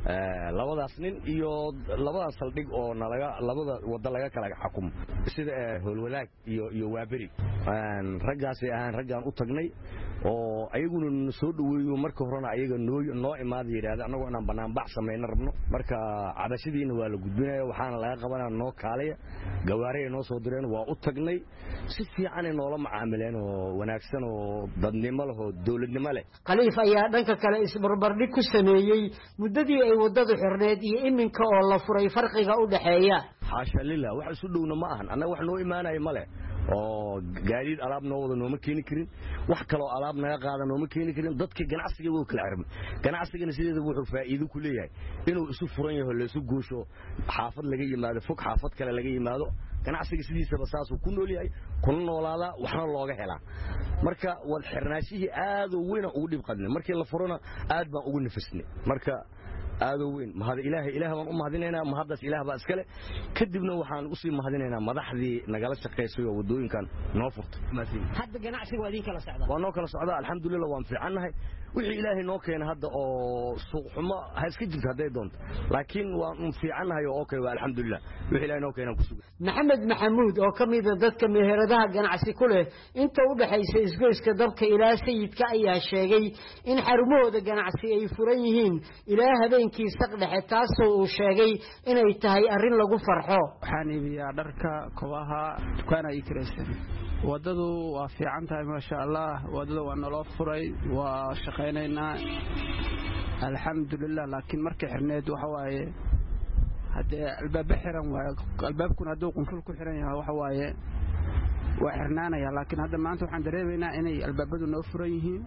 labadaas nin iyo labadaas saldhig oo nalaga labada wada laga kala xukumo sida howlwalaag iyo iyo waabari raggaasi aan raggaan u tagnay oo ayaguna soo dhaweeyo marka horena ayaga noo noo imaad yiraahdo anagoo inaan banaan bax sameeyna rabno marka cadashadiina waa la gudbinayo waxaana laga qabanaa noo kaalaya gawaarey noo soo direen waa u tagnay si fiican in noola macaamileen oo wanaagsan oo dadnimo leh oo dawladnimo leh khaliif ayaa dhanka kale isbarbardhig ku sameeyay muddadii ay wadada xirneed iyo iminka oo la furay farqiga u dhaxeeya xaasha lillah wax isu dhowna ma ahan anaga wax noo imaanay male oo gaadiid alaab noo wada nooma keeni karin wax kale oo alaab naga qaada nooma keeni karin dadka ganacsiga wuu kala xirmay ganacsigana sideeda wuxuu faa'iido ku leeyahay inuu isu furan yahay la isu goosho xaafad laga yimaado fog xaafad kale laga yimaado ganacsiga sidiisaba saas uu ku nool yahay kuna noolaada waxna looga helaa marka wad xirnaashihii aad u weyn ugu dhib qadnay markii la furana aad baan ugu nafisnay marka aado weyn mahad ilaahay ilaahay waan u mahadinaynaa mahadaas ilaahay baa iskale kadibna waxaan u sii mahadinaynaa madaxdii nagala shaqeysay oo wadooyinkan noo furtay hadda ganacsiga waa idin kala socdaa waa noo kala socdaa alxamdulillah waan fiicannahay wixii ilaahay noo keenay hadda oo suuq xumo ha iska jirto haday doonto laakiin waan fiicannahay oo okay waa alxamdulillah wixii ilaahay noo keenay ku sugan maxamed maxamuud oo kamid ah dadka meheradaha ganacsi ku leh inta u dhaxaysa isgoyska dabka ilaa sayidka ayaa sheegay in xarumahooda ganacsi ay furan yihiin ilaa habeenkii saqdhexe taasoo uu sheegay inay tahay arrin lagu farxo waxaan iibiyaa dharka kobaha dukaan ay kiraysan wadadu waa fiican tahay maasha Allah wadada waa naloo furay waa shaqaynaynaa alxamdulillah laakiin markii xirneed waxa waaye hadee albaab xiran waa albaabkuna haduu qunful ku xiran yahay waxa waaye waa xirnaanaya laakiin hadda maanta waxaan dareemaynaa inay albaabadu noo furan yihiin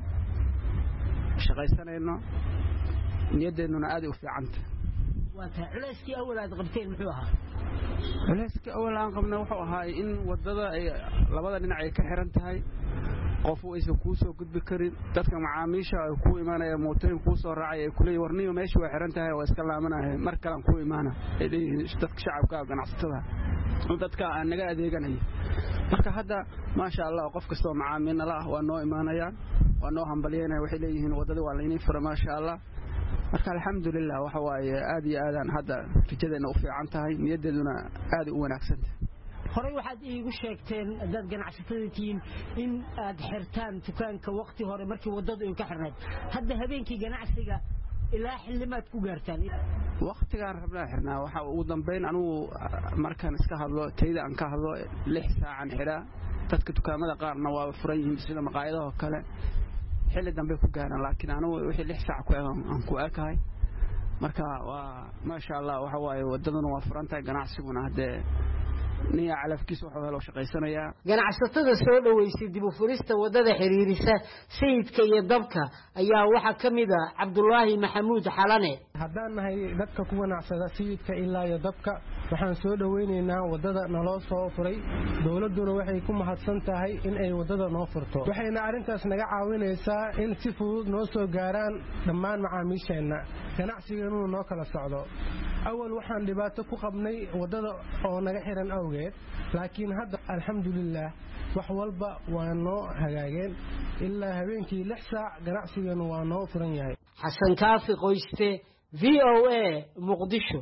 shaqaysanayno niyadeeduna aad u fiicanta waa taa culayskii awal aad qabteen muxuu ahaa culayskii awal aan qabna wuxuu ahaa in wadada ay labada dhinac ay ka xiran tahay qof uu isa ku soo gudbi karin dadka macaamiisha ay ku imaanayaan mootooyin ku soo raacay ay kulay warniyo meesha way xiran tahay waa iska laamanahay mar kale aan ku imaana ay dadka shacabka ganacsatada dadka aan naga adeeganay marka hadda ma sha Allah qof kasta macaamiilna la waa noo imaanayaan waa noo hambalyeynay waxay leeyihiin wadada waa la inay fura ma sha Allah marka alxamdulillah waxa waaye aad iyo aadaan hadda fijadeena u fiican tahay niyadeeduna aad u wanaagsan horay waxaad iigu sheegteen dad ganacsatada tiin in aad xirtaan dukaanka waqti hore markii wadadu ay ka xirnayd hadda habeenkii ganacsiga ilaa xillimaad ku gaartaan waqtigaan rabnaa xirnaa waxa ugu dambeyn anigu markaan iska hadlo tayda aan ka hadlo lix saacan xiraa dadka dukaamada qaarna waa furan yihiin sida maqaayadaha kale xilli dambe ku gaaran laakiin anigu wixii lix saac ku aan ku arkahay marka waa ma sha Allah waxa waaye wadaduna waa furantahay ganacsiguna hadee niya calafkiisa waxa loo shaqeysanayaa ganacsatada soo dhaweysay dib u furista wadada xiriirisa sayidka iyo dabka ayaa waxa kamid ah Cabdullaahi Maxamuud Xalane haddaan nahay dadka ku ganacsada sayidka ilaa iyo dabka waxaan soo dhaweynaynaa wadada naloo soo furay dawladuna waxay ku mahadsan tahay in ay wadada noo furto waxayna arintaas naga caawinaysaa in si fudud noo soo gaaraan dhammaan macaamiisheena ganacsigeenu noo kala socdo awal waxaan dhibaato ku qabnay wadada oo naga xiran awgeed laakiin hadda alxamdulillah wax walba waa noo hagaageen ilaa habeenkii lix saac ganacsigeenu waa noo furan yahay xasan kaafi qoyste V O A Muqdisho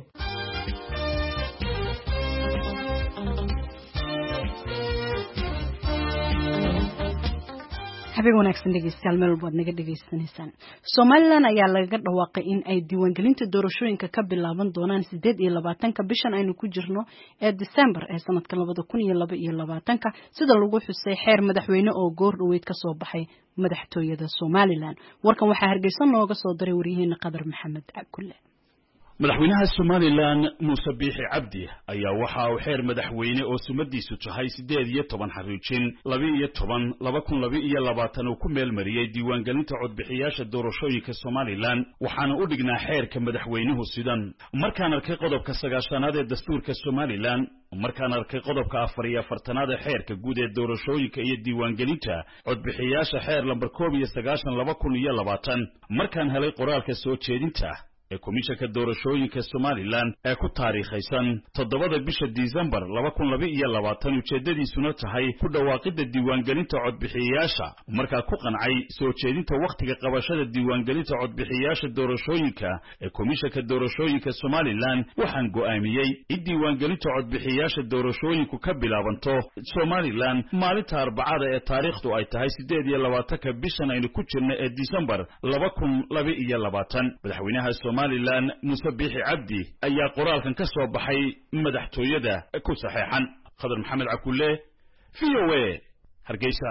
habeen wanaagsan dhegeystayaal meel walba naga dhageysanaysaan Soomaaliland ayaa laga dhawaaqay in ay diiwaangelinta doorashooyinka ka bilaaban doonaan sideed iyo labaatanka bishan aynu ku jirno ee December ee sanadka labada kun iyo laba iyo labaatanka sida lagu xusay xeer madaxweyne oo goor dhaweyd ka soo baxay madaxtooyada Soomaaliland warkan waxaa Hargeysa nooga soo diray wariyaheena Qadar Maxamed Akulle madaxweynaha Soomaaliland Muuse Biixi Cabdi ayaa waxa uu xeer madaxweyne oo sumadiisu tahay sideed iyo toban xariijin laba iyo toban laba kun laba iyo labaatan uu ku meel mariyay diiwaangelinta codbixiyaasha doorashooyinka Soomaaliland waxaana u dhignaa xeerka madaxweynuhu sidan markaan arkay qodobka sagaashanaad ee dastuurka Soomaaliland markaan arkay qodobka afar iyo afartanaad ee xeerka guud ee doorashooyinka iyo diiwaangelinta codbixiyaasha xeer lambar koob iyo sagaashan laba kun iyo labaatan markaan helay qoraalka soo jeedinta ee komishanka doorashooyinka Somaliland ee ku taariikhaysan toddobada bisha December laba kun laba iyo labaatan ujeedadiisuna tahay ku dhawaaqida diiwaangelinta codbixiyayaasha markaa ku qancay soo jeedinta waqtiga qabashada diiwaangelinta codbixiyayaasha doorashooyinka ee komishanka doorashooyinka Somaliland waxaan go'aamiyay in diiwaangelinta codbixiyayaasha doorashooyinku ka bilaabanto Somaliland maalinta Arbacada ee taariikhdu ay tahay sideed iyo labaatanka bishan aynu ku jirno ee December laba kun laba iyo labaatan madaxweynaha Somaliland Muuse Biixi Cabdi ayaa qoraalkan ka soo baxay madaxtooyada ku saxeexan Khadar Maxamed Cakulle V O A Hargeysa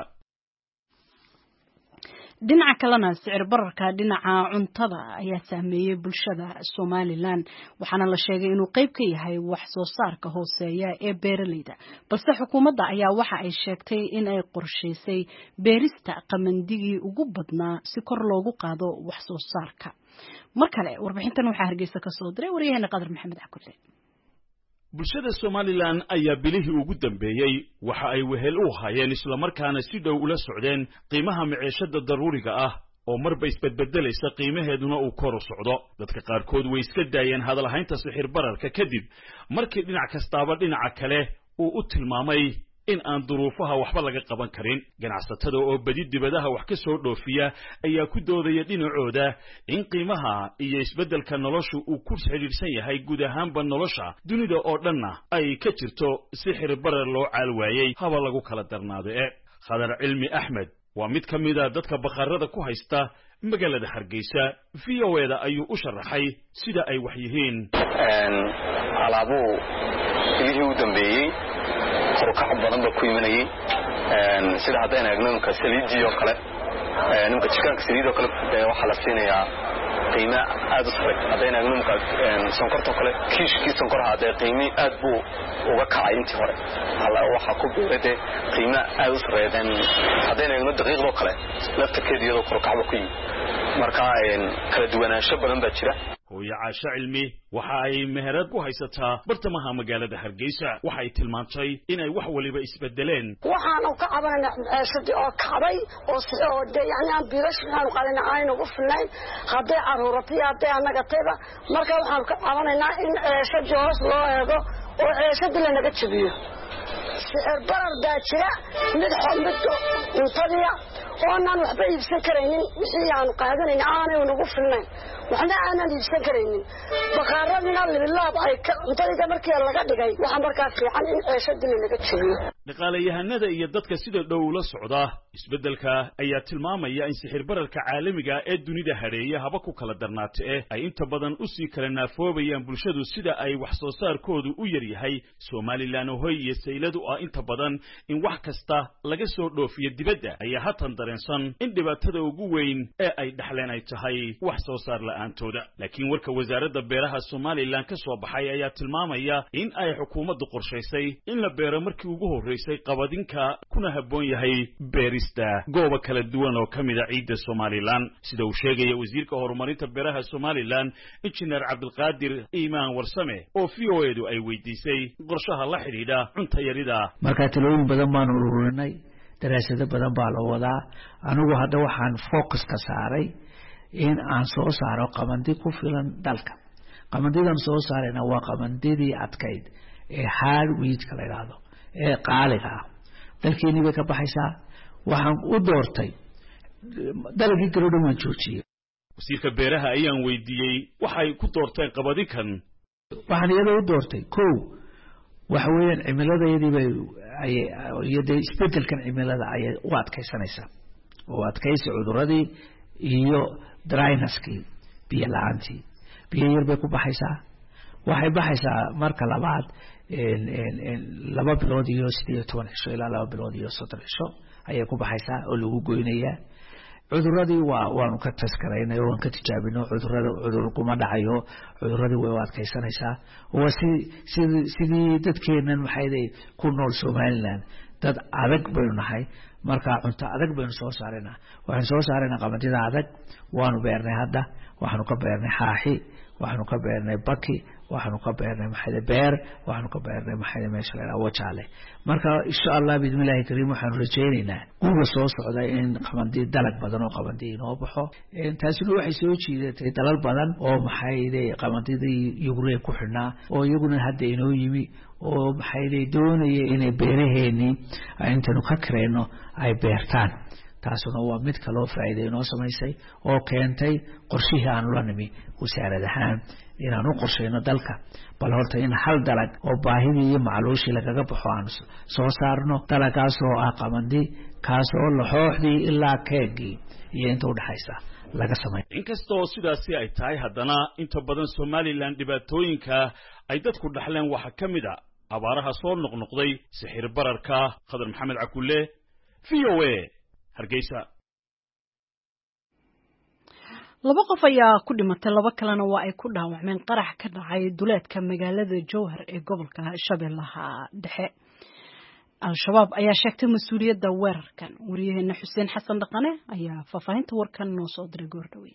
dhinaca kalena sicir bararka dhinaca cuntada ayaa saameeyay bulshada Somaliland waxaana la sheegay inuu qayb ka yahay wax soo saarka hooseeya ee beeraleyda balse xukuumadda ayaa waxa ay sheegtay in ay qorsheysay beerista qamandigii ugu badnaa si kor loogu qaado wax soo saarka markale warbixintan waxa Hargeysa ka soo diray wariyahana Qadar Maxamed Cakulle bulshada Somaliland ayaa bilihii ugu dambeeyay waxa ay wehel u hayeen isla markaana si dhow ula socdeen qiimaha maciishada daruuriga ah oo marba isbedbedelaysa qiimaheeduna uu kor u socdo dadka qaarkood way iska daayeen hadal haynta sixir bararka kadib markii dhinac kastaaba dhinaca kale uu u tilmaamay in aan duruufaha waxba laga qaban karin ganacsatada oo badi dibadaha wax ka soo dhoofiya ayaa ku doodaya dhinacooda in qiimaha iyo isbedelka noloshu uu ku xiriirsan yahay guud ahaanba nolosha dunida oo dhanna ay ka jirto sixir barar loo caalwaayay haba lagu kala darnaado ee Khadar Cilmi Axmed waa mid ka mid ah dadka bakhaarada ku haysta magaalada Hargeysa V O A da ayuu u sharaxay sida ay wax yihiin alaabo ilaahay u dambeeyay korkac badan ba ku yimaanay een sida hadaan eegno ka saliidiyo kale ee nimka chicken saliidiyo kale waxa la siinayaa qiimo aad u sarreeya hadaan eegno ka sonkorta kale kiishkii sonkorha hadee qiimo aad buu uga kacay intii hore alla waxa ku beeray qiimo aad u sarreeya hadaan eegno daqiiqdo kale laftakeediyada korkac ku yimid marka een kala duwanaansho badan baa jira hooyo Caasha Cilmi waxa ay meherad ku haysataa bartamaha magaalada Hargeysa waxa ay tilmaantay in ay wax waliba isbedeleen waxaan ka cabanayna ciishadii oo kacday oo si oo yani aan biilashaan qalina aynu ugu filnayn haday caruurtii haday anaga tayba marka waxaan ka cabanaynaa in ciishadii hoos loo eego oo ciishadii la naga jabiyo sicir barar baa jira mid xumid intadiya oo aan waxba iibsan karaynin wixii aan qaadanayna aanay ugu filnayn waxna aanan iibsan karaynin bakaaradina lillaah ay intadiga markii laga dhigay waxa markaa fiican in ciishadii laga jabiyo dhaqaalayahanada iyo dadka sida dhow la socda isbedelka ayaa tilmaamaya in sixir bararka caalamiga ee dunida hareeya haba ku kala darnaatay ay inta badan u sii kala naafoobayaan bulshadu sida ay wax soo saarkoodu u yar yahay Somaliland oo hoy iyo sayladu ah inta badan in wax kasta laga soo dhoofiyo dibadda ayaa hatan dareensan in dhibaatada ugu weyn ee ay dhaxleen ay tahay wax soo saar la'aantooda laakiin warka wasaaradda beeraha Somaliland ka soo baxay ayaa tilmaamaya in ay xukuumaddu qorshaysay in la beero markii ugu horreysay qabadinka kuna haboon yahay beerista goobo kala duwan oo kamid ah ciidda Somaliland sida uu sheegay wasiirka horumarinta beeraha Somaliland Engineer Cabdulqaadir Iimaan Warsame oo V O A du ay weydiisay qorshaha la xiriira cunto yarida marka talooyin badan baan ururinay daraasado badan baa la wadaa anigu hadda waxaan focus ka saaray in aan soo saaro qamandi ku filan dalka qamandidan soo saarayna waa qamandidii adkayd ee hard wheat ka leeyahay ee qaaliga dalkeeni way ka baxaysaa waxaan u doortay dalagii garoodhan waan joojiyay wasiirka beeraha ayaan weydiiyey waxay ku doorteen qabadikan waxaan iyadoo u doortay kow waxa weeyaan cimiladeedii bay iyada isbedelkan cimilada ay u adkaysanaysaa oo adkaysi cuduradii iyo dryneskii biyo la'aantii biyo yar bay ku baxaysaa waxay baxaysaa marka labaad laba bilood iyo siddeed iyo toban cisho ilaa laba bilood iyo soddon cisho ayay ku baxaysaa oo lagu goynayaa cuduradii waa waanu ka taskaraynay oo waan ka tijaabino cudurada cudur kuma dhacayo cuduradii way u adkaysanaysaa waa si sidii sidii dadkeenan maxay ku nool Somaliland dad adag baynu nahay marka cunto adag baynu soo saareynaa waxaan soo saareynaa qamadida adag waanu beernay hadda waxaanu ka beernay xaaxi waxaanu ka beernay baki waxaanu ka beernay maxay beer waxaanu ka beernay maxay meesha la wajaale marka insha Allah bismillaah kariim waxaanu rajaynaynaa guuga soo socda in qamadi dalag badan oo qamadi inoo baxo taasina waxay soo jiidatay dalal badan oo maxay qamadidii Ukraine ku xirnaa oo iyaguna hadda inoo yimi oo maxay doonayay inay beeraheeni intanu ka kareeno ay beertaan taasuna waa mid kale oo faa'iido inoo samaysay oo keentay qorshihii aan la nimi wasaaradahan inaan u qorsheyno dalka bal horta in hal dalag oo baahidii iyo macluushii lagaga baxo aan soo saarno dalagaas oo ah qamadi kaas oo laxooxdii ilaa keegii iyo inta u dhaxaysa laga sameeyo inkastoo sidaasi ay tahay haddana inta badan Somaliland dhibaatooyinka ay dadku dhaxleen waxa kamid ah abaaraha soo noqnoqday sixir bararka Khadar Maxamed Cakulle V O A Hargeysa laba qof ayaa ku dhimatay laba kalena waa ay ku dhaawacmeen qarax ka dhacay duleedka magaalada Jowhar ee gobolka Shabeellaha Dhexe al-shabaab ayaa sheegtay mas'uuliyadda weerarkan wariyaheena Xuseen Xasan Dhaqane ayaa faafahinta warkan noo soo diray goordhaweey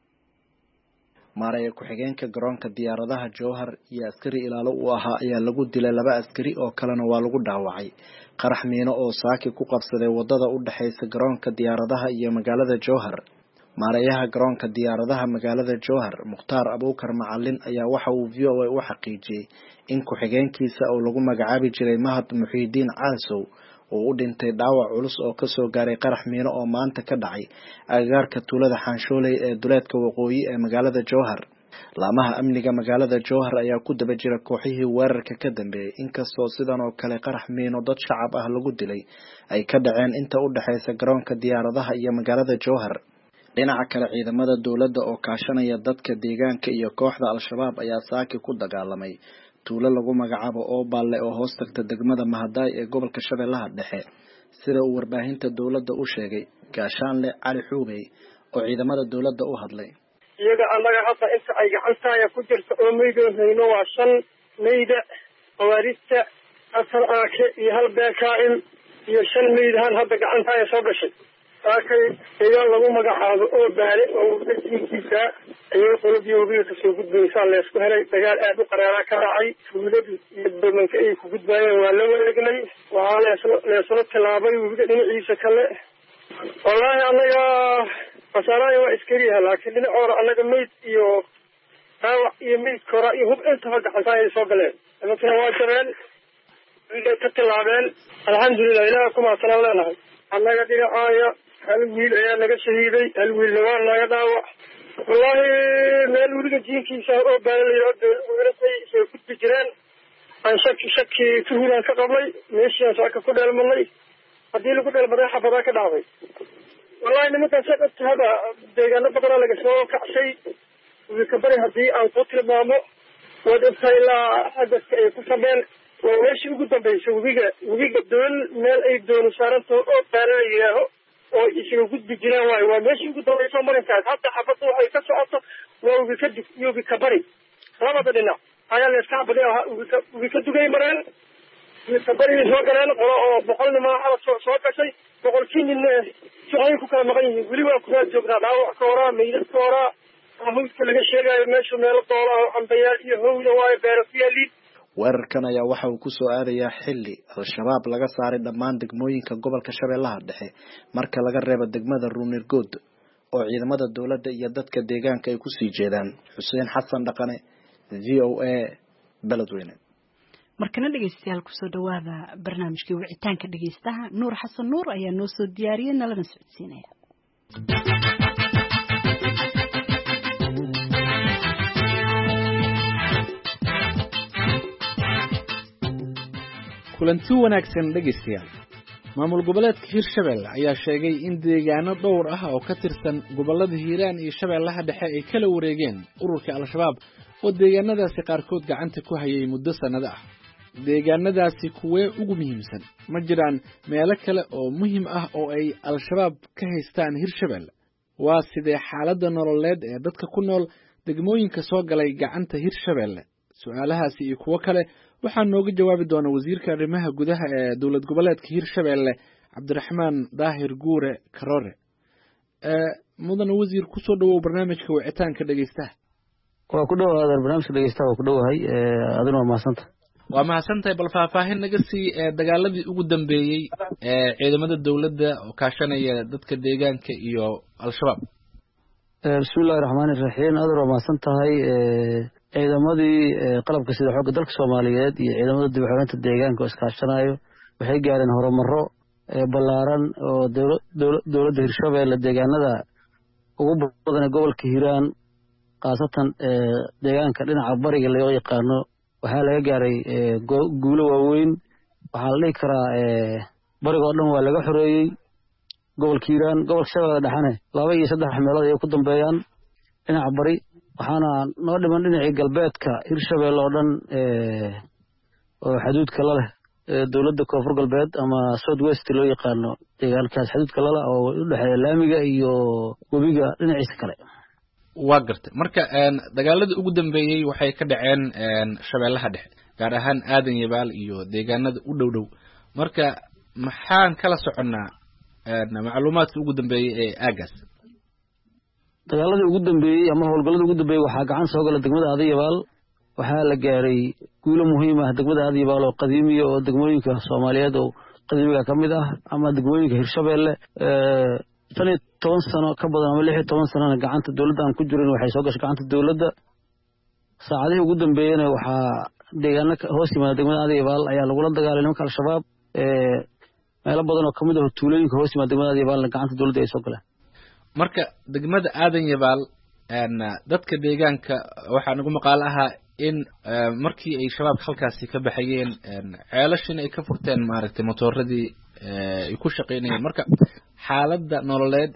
maaraya ku-xigeenka garoonka diyaaradaha Jowhar iyo askari ilaalo u ahaa ayaa lagu dilay laba askari oo kalena waa lagu dhaawacay qarax miino oo saaki ku qabsaday wadada u dhaxaysa garoonka diyaaradaha iyo magaalada Jowhar maarayaha garoonka diyaaradaha magaalada Jowhar Mukhtaar Abuukar Macallin ayaa waxa uu V O A u xaqiijiyay in ku-xigeenkiisa oo lagu magacaabi jiray Mahad Muxiidiin Caasow oo u dhintay dhaawac culus oo ka soo gaaray qarax miino oo maanta ka dhacay agagaarka tuulada Xanshooley ee duleedka waqooyi ee magaalada Jowhar laamaha amniga magaalada Jowhar ayaa ku daba jira kooxihii weerarka ka dambeeyay inkastoo sidan oo kale qarax miino dad shacab ah lagu dilay ay ka dhaceen inta u dhaxaysa garoonka diyaaradaha iyo magaalada Jowhar dhinaca kale ciidamada dawladda oo kaashanaya dadka deegaanka iyo kooxda al-shabaab ayaa saaki ku dagaalamay tuulo lagu magacaabo oo baalle oo hoos tagta degmada Mahadaay ee gobolka Shabeellaha Dhexe sida uu warbaahinta dawladda u sheegay Gaashaanle Cali Xuubey oo ciidamada dawladda u hadlay iyaga annaga hadda inta ay gacantaaya ku jirto oo meydoohayno waa shan meyda qawaarista afar aake iyo hal beekaa'im iyo shan meydahan hadda gacantaaya soo gashay saakay deegaan lagu magacaabo oo baale oo dadkiisa ayay qolobyo wabiga kasoo gudbaysaa leesku helay dagaal aad u qaraaraa ka dhacay tuuladu iyo bamanka ay ku gudbaayeen waa la wareegnay waxaa leesla leesla tilaabay wabiga dhinaciisa kale wallaahi annaga fasaaraaya waa iskariyaha laakiin dhinacoora annaga meyd iyo dhaawac iyo meyd kora iyo hub intaba gacantaa ay soo galeen imankana waa jabeen wiilay ka tilaabeen alxamdulilah ilaah kumaadsanaan leenahay annaga dhinacaaya hal wiil ayaa naga shahiiday hal wiilna waa naga dhaawac wallaahi meel weliga jiinkiisa oo baalayay soo gudbi jireen aan shaki shaki tuhulaan ka qablay meeshiaan saaka ku dheelmanay haddii lagu dheelmaday xabadaa ka dhacday wallaahi nimankaan saa dhabtahaba deegaano badanaa laga soo kacshay wika bari haddii aan ku tilmaamo waad ogtahay ilaa agaska ay ku sabeen waa meeshii ugu dambaysa webiga webiga doon meel ay doonu saarantaho oo baala la yidhaaho oo isaga gudbi jiraan waayo waa meeshii ugu dambaysa marinkaas hadda xabadda waxay ka socoto waa webi ka dug iyo webi ka bari labada dhinac ayaa layska xabadi ahaa webika webi ka dugay mareen webi ka bari soo galeen qolo oo boqol nimaa xabad soo soo gashay boqolkii nin suxay ku kala maqan yihiin weli waa kugaa joognaa dhaawac ka horaa meydad ka horaa hawdka laga sheegayo meeshu meelo doola oo cambayaal iyo hawda waayo beero ku yaaliin weerarkan ayaa waxa uu ku soo aadayaa xilli al-shabaab laga saaray dhammaan degmooyinka gobolka Shabeellaha Dhexe marka laga reebo degmada Ruunirgood oo ciidamada dawladda iyo dadka deegaanka ay ku sii jeedaan Xuseen Xasan Dhaqane V O A Beledweyne markana dhageystayaal ku soo dhawaada barnaamijkii wicitaanka dhageystaha Nuur Xasan Nuur ayaa noo soo diyaariyay nalana socodsiinaya kulanti wanaagsan dhageystayaal maamul goboleedka Hirshabelle ayaa sheegay in deegaano dhowr ah oo ka tirsan gobolada Hiiraan iyo Shabeellaha Dhexe ay kala wareegeen ururka al-shabaab oo deegaanadaasi qaarkood gacanta ku hayay muddo sanado ah deegaanadaasi kuwee ugu muhiimsan ma jiraan meelo kale oo muhiim ah oo ay al-shabaab ka haystaan Hirshabelle waa sidee xaaladda nololeed ee dadka ku nool degmooyinka soo galay gacanta Hirshabelle su'aalahaasi iyo kuwo kale waxaan nooga jawaabi doonaa wasiirka arrimaha gudaha ee dowlad goboleedka Hirshabelle Cabdiraxmaan Daahir Guure Karore ee mudan wasiir ku soo dhawow barnaamijka wicitaanka dhageystaha waa ku dhawaada barnaamijka dhegeysta waa ku dhawahay adina waa mahadsantahay waa mahadsantahay bal faahfaahin naga sii dagaaladii ugu dambeeyey ee ciidamada dawladda oo kaashanaya dadka deegaanka iyo al-shabaab bismillahi raxmaani raxiim adar waa mahadsantahay ciidamadii qalabka sida xoogga dalka soomaaliyeed iyo ciidamada dib u xiraynta deegaanka oo iskaashanayo waxay gaareen horumaro ballaaran oo dowladda hirshabeelle deegaanada ugu badan ee gobolka hiiraan khaasatan deegaanka dhinaca bariga loo yaqaano waxaa laga gaaray guulo waaweyn waxaa la dhihi karaa bariga oo dhan waa laga xoreeyey gobolka hiiraan gobolka shabeellada dhexane laba iyo saddex meelood ayay ku dambeeyaan dhinaca bari waxaana noo dhiman dhinacii galbeedka hirshabeelle oo dhan oo xaduudka la leh dowladda koonfur galbeed ama south west loo yaqaano deegaankaas xaduudka lala oo u dhexeeya laamiga iyo webiga dhinaciisa kale waa gartay marka dagaaladii ugu dambeeyey waxay ka dhaceen shabeellaha dhexe gaar ahaan aadan yabaal iyo deegaanada u dhow dhow marka maxaan kala soconnaa macluumaadkii ugu dambeeyey ee aagaas dagaaladii ugu dambeeyey ama howlgalladii ugu dambeeyey waxaa gacan soo gala degmada aadan yabaal waxaa la gaaray guulo muhiim ah degmada aadan yabaal oo qadiimiya oo degmooyinka soomaaliyeed oo qadiimiga ka mid ah ama degmooyinka hirshabeelle shan iyo toban sano ka badan ama lix iyo toban sanona gacanta dowladda aan ku jirin waxay soo gashay gacanta dowladda saacadihii ugu dambeeyena waxaa deegaano hoos yimaada degmada aadan yabaal ayaa lagula dagaalay nimanka al-shabaab meelo badan oo kamid ah tuulooyinka hoos yimaada degmada aadan yabaalna gacanta dowladda ay soo galeen marka degmada aadan yabaal dadka deegaanka waxaa nagu maqaalo ahaa in markii ay shabaabka halkaasi ka baxayeen ceelashin ay ka furteen maaragtay motooradii ay ku shaqaynayeen marka xaaladda nololeed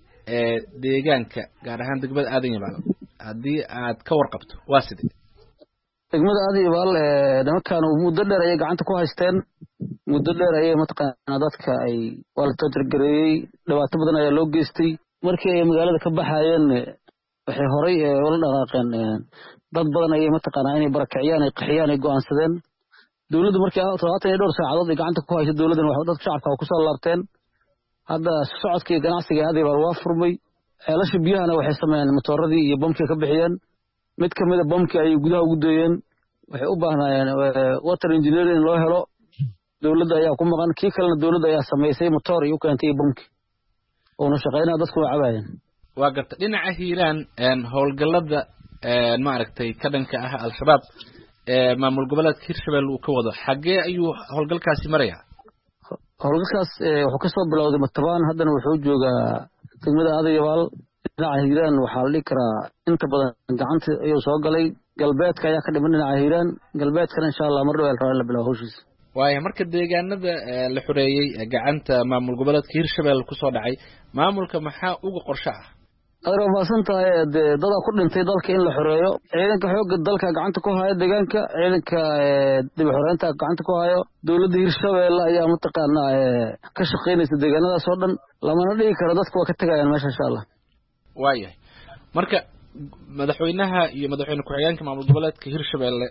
ee deegaanka gaar ahaan degmada aadan yabaal haddii aad ka warqabto waa sidee degmada aadan yabaal nimankan muddo dheer ayay gacanta ku haysteen muddo dheer ayay mataqaanaa dadka ay waa la toojargareeyey dhibaato badan ayaa loo geystay markii ay magaalada ka baxayeen waxay horay ula dhaqaaqeen dad badan ayay mataqaanaa inay barakiciyaan ay qaxiyaan ay go'aansadeen dowladdu markii todobaatan iyo dhowr saacadood ay gacanta ku hayso dowladdan wax dadka shacabka ku soo laabteen hadda socodkii ganacsiga aadan yabaal waa furmay ceelasha biyahana waxay sameeyeen matooradii iyo bamkii ka bixiyeen mid ka mida bamkii ayay gudaha ugu deeyeen waxay u baahnaayeen water engineering in loo helo dowladda ayaa ku maqan kii kalena dowladda ayaa samaysay motoor iyo u keentay iyo bamki oona shaqaynaa dadku waa cabaayeen waa garta dhinaca hiiraan howlgallada maaragtay ka dhanka ah al-shabaab maamul goboleedka hirshabelle uu ka wado xaggee ayuu howlgalkaasi marayaa howlgalkaas wuxuu kasoo bilowday matabaan haddana wuxuu joogaa degmada aadan yabaal dhinaca hiiraan waxaa la dhihi karaa inta badan gacanta ayuu soo galay galbeedka ayaa ka dhiman dhinaca hiiraan galbeedkana insha allah mar dhow el rabaa in la bilaabo hawshiisa waaya marka deegaanada la xoreeyey gacanta maamul goboleedka hirshabelle kusoo dhacay maamulka maxaa uga qorsho ah adar waa mahadsan tahay dee dadaa ku dhintay dalka in la xoreeyo ciidanka xoogga dalka gacanta ku haya deegaanka ciidanka dib u xoreynta gacanta ku hayo dowladda hirshabelle ayaa mataqaanaa ka shaqaynaysa deegaanadaas oo dhan lamana dhigi karo dadku waa ka tegayaan meesha insha allah waayahay marka madaxweynaha iyo madaxweyne ku-xigeenka maamul goboleedka hirshabelle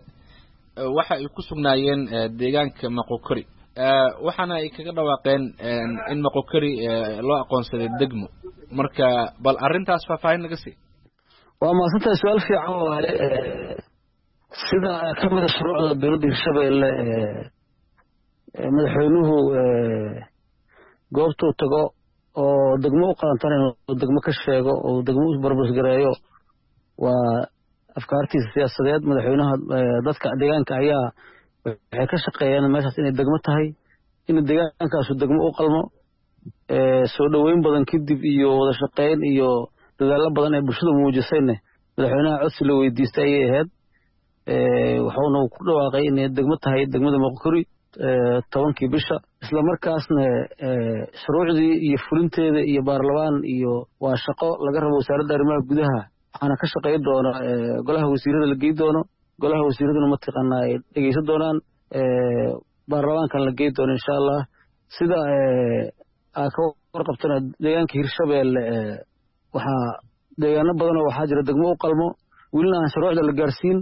waxa ay ku sugnaayeen deegaanka maqokori waxaana ay kaga dhawaaqeen in maqokori loo aqoonsaday degmo marka bal arrintaas faahfaahin naga sii waa mahadsantahay su-aal fiican waaye sida ka mida shuruucda dowladda hirshabelle madaxweynuhu goobtuu tago oo degmo u qalantan inuu degmo ka sheego oo degmo u barbasgareeyo waa afkaartiisa siyaasadeed madaxweynaha dadka deegaanka ayaa waxay ka shaqeeyeen meeshaas inay degmo tahay in deegaankaasu degmo u qalmo soo dhoweyn badan kadib iyo wada shaqeyn iyo dadaallo badan ee bulshada muujisayne madaxweynaha codsi la weydiistay ayay ahayd wuxuuna ku dhawaaqay inay degmo tahay degmada maqokori tobankii bisha isla markaasna shuruucdii iyo fulinteeda iyo baarlamaan iyo waa shaqo laga rabo wasaaradda arrimaha gudaha waxaana ka shaqayn doona golaha wasiirada la gey doono golaha wasiiraduna mataqaanaa ay dhegeysan doonaan baarlamaankan la gey doono insha allah sida aa ka warqabtana deegaanka hirshabelle waxaa deegaano badanoo waxaa jira degmo u qalmo welina aan shuruucda la gaarsiin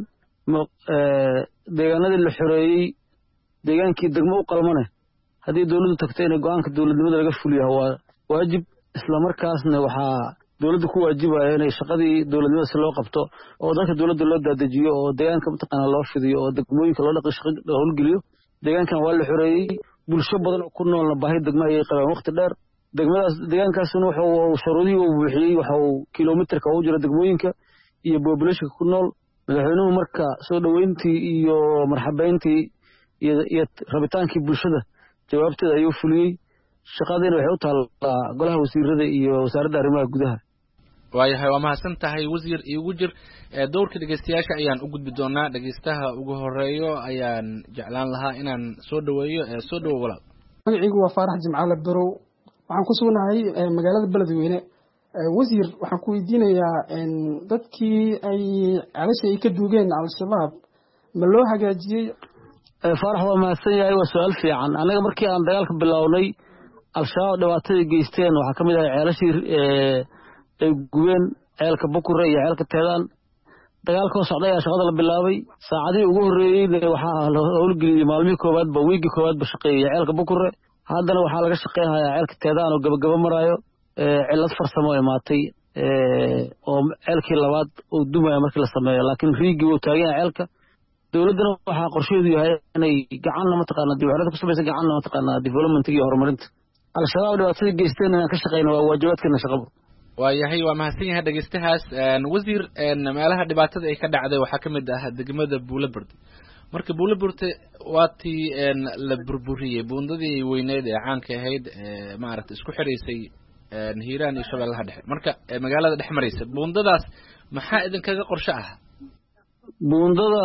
deegaanadii la xoreeyey deegaankii degmo u qalmone haddii dowladdu tagto inay go-aanka dowladnimada laga fuliyaha waa waajib isla markaasna waxaa dowladda ku waajibaya inay shaqadii dowladnimada si loo qabto oo dadka dowladda loo daadejiyo oo deegaanka mataqaanaa loo fidiyo oo degmooyinka loo dhaqi shaqo howlgeliyo deegaankan waa la xoreeyey bulsho badan oo ku noolna baahi degmo ayay qabaan waqti dheer degmadaas deegaankaasuna wuxuu shuruudihii uu buuxiyey waxa uu kilomitarka ugu jira degmooyinka iyo populationka ku nool madaxweynuhu marka soo dhoweyntii iyo marxabeyntii iyo rabitaankii bulshada jawaabteeda ayuu fuliyey shaqadiina waxay u taallaa golaha wasiirada iyo wasaaradda arrimaha gudaha waayahay waa mahadsan tahay wasiir iigu jir dowrka dhegeystayaasha ayaan u gudbi doonaa dhegeystaha ugu horeeyo ayaan jeclaan lahaa inaan soo dhaweeyo soo dhawo walaal magacaygu waa faarax jimcaale barow waxaan ku sugnahay magaalada beledweyne wasiir waxaan ku weydiinayaa dadkii ay calasha ay ka duugeen al-shabaab ma loo hagaajiyey faarax waa mahadsan yahay waa su-aal fiican anaga markii aan dagaalka bilownay al-shabaab dhibaatadii geysteen waxaa ka mid ahay ceelashii ay gubeen ceelka bukure iyo ceelka teedaan dagaalkoo socday ayaa shaqada la bilaabay saacadihii ugu horreeyeyna waxaa la howlgeliyey maalmihii koowaadba wiigii koowaadba shaqeeyey ceelka bukure haddana waxaa laga shaqeynayaa ceelka teedaan oo gabagaba maraayo cillad farsamo imaatay oo ceelkii labaad uu dumaya markii la sameeyo laakiin riigii wuu taagan yahay ceelka dowladdana waxaa qorsheedu yahay inay gacanna mataqaanaa dibcurada ku samaysa gacanna mataqaanaa developmentiga iyo horumarinta al-shabaab dhibaatadii geysteen inaan ka shaqeyno waa waajibaadkeena shaqaba waayahay waa mahadsan yahay dhegeystahaas wasiir meelaha dhibaatada ay ka dhacday waxaa ka mid ah degmada buulaburte marka buulaburte waa tii la burburiyey buundadii weyneed ee caanka ahayd maaragta isku xiraysay hiiraan iyo shabeellaha dhexe marka magaalada dhex maraysa buundadaas maxaa idinkaga qorshe ah buundada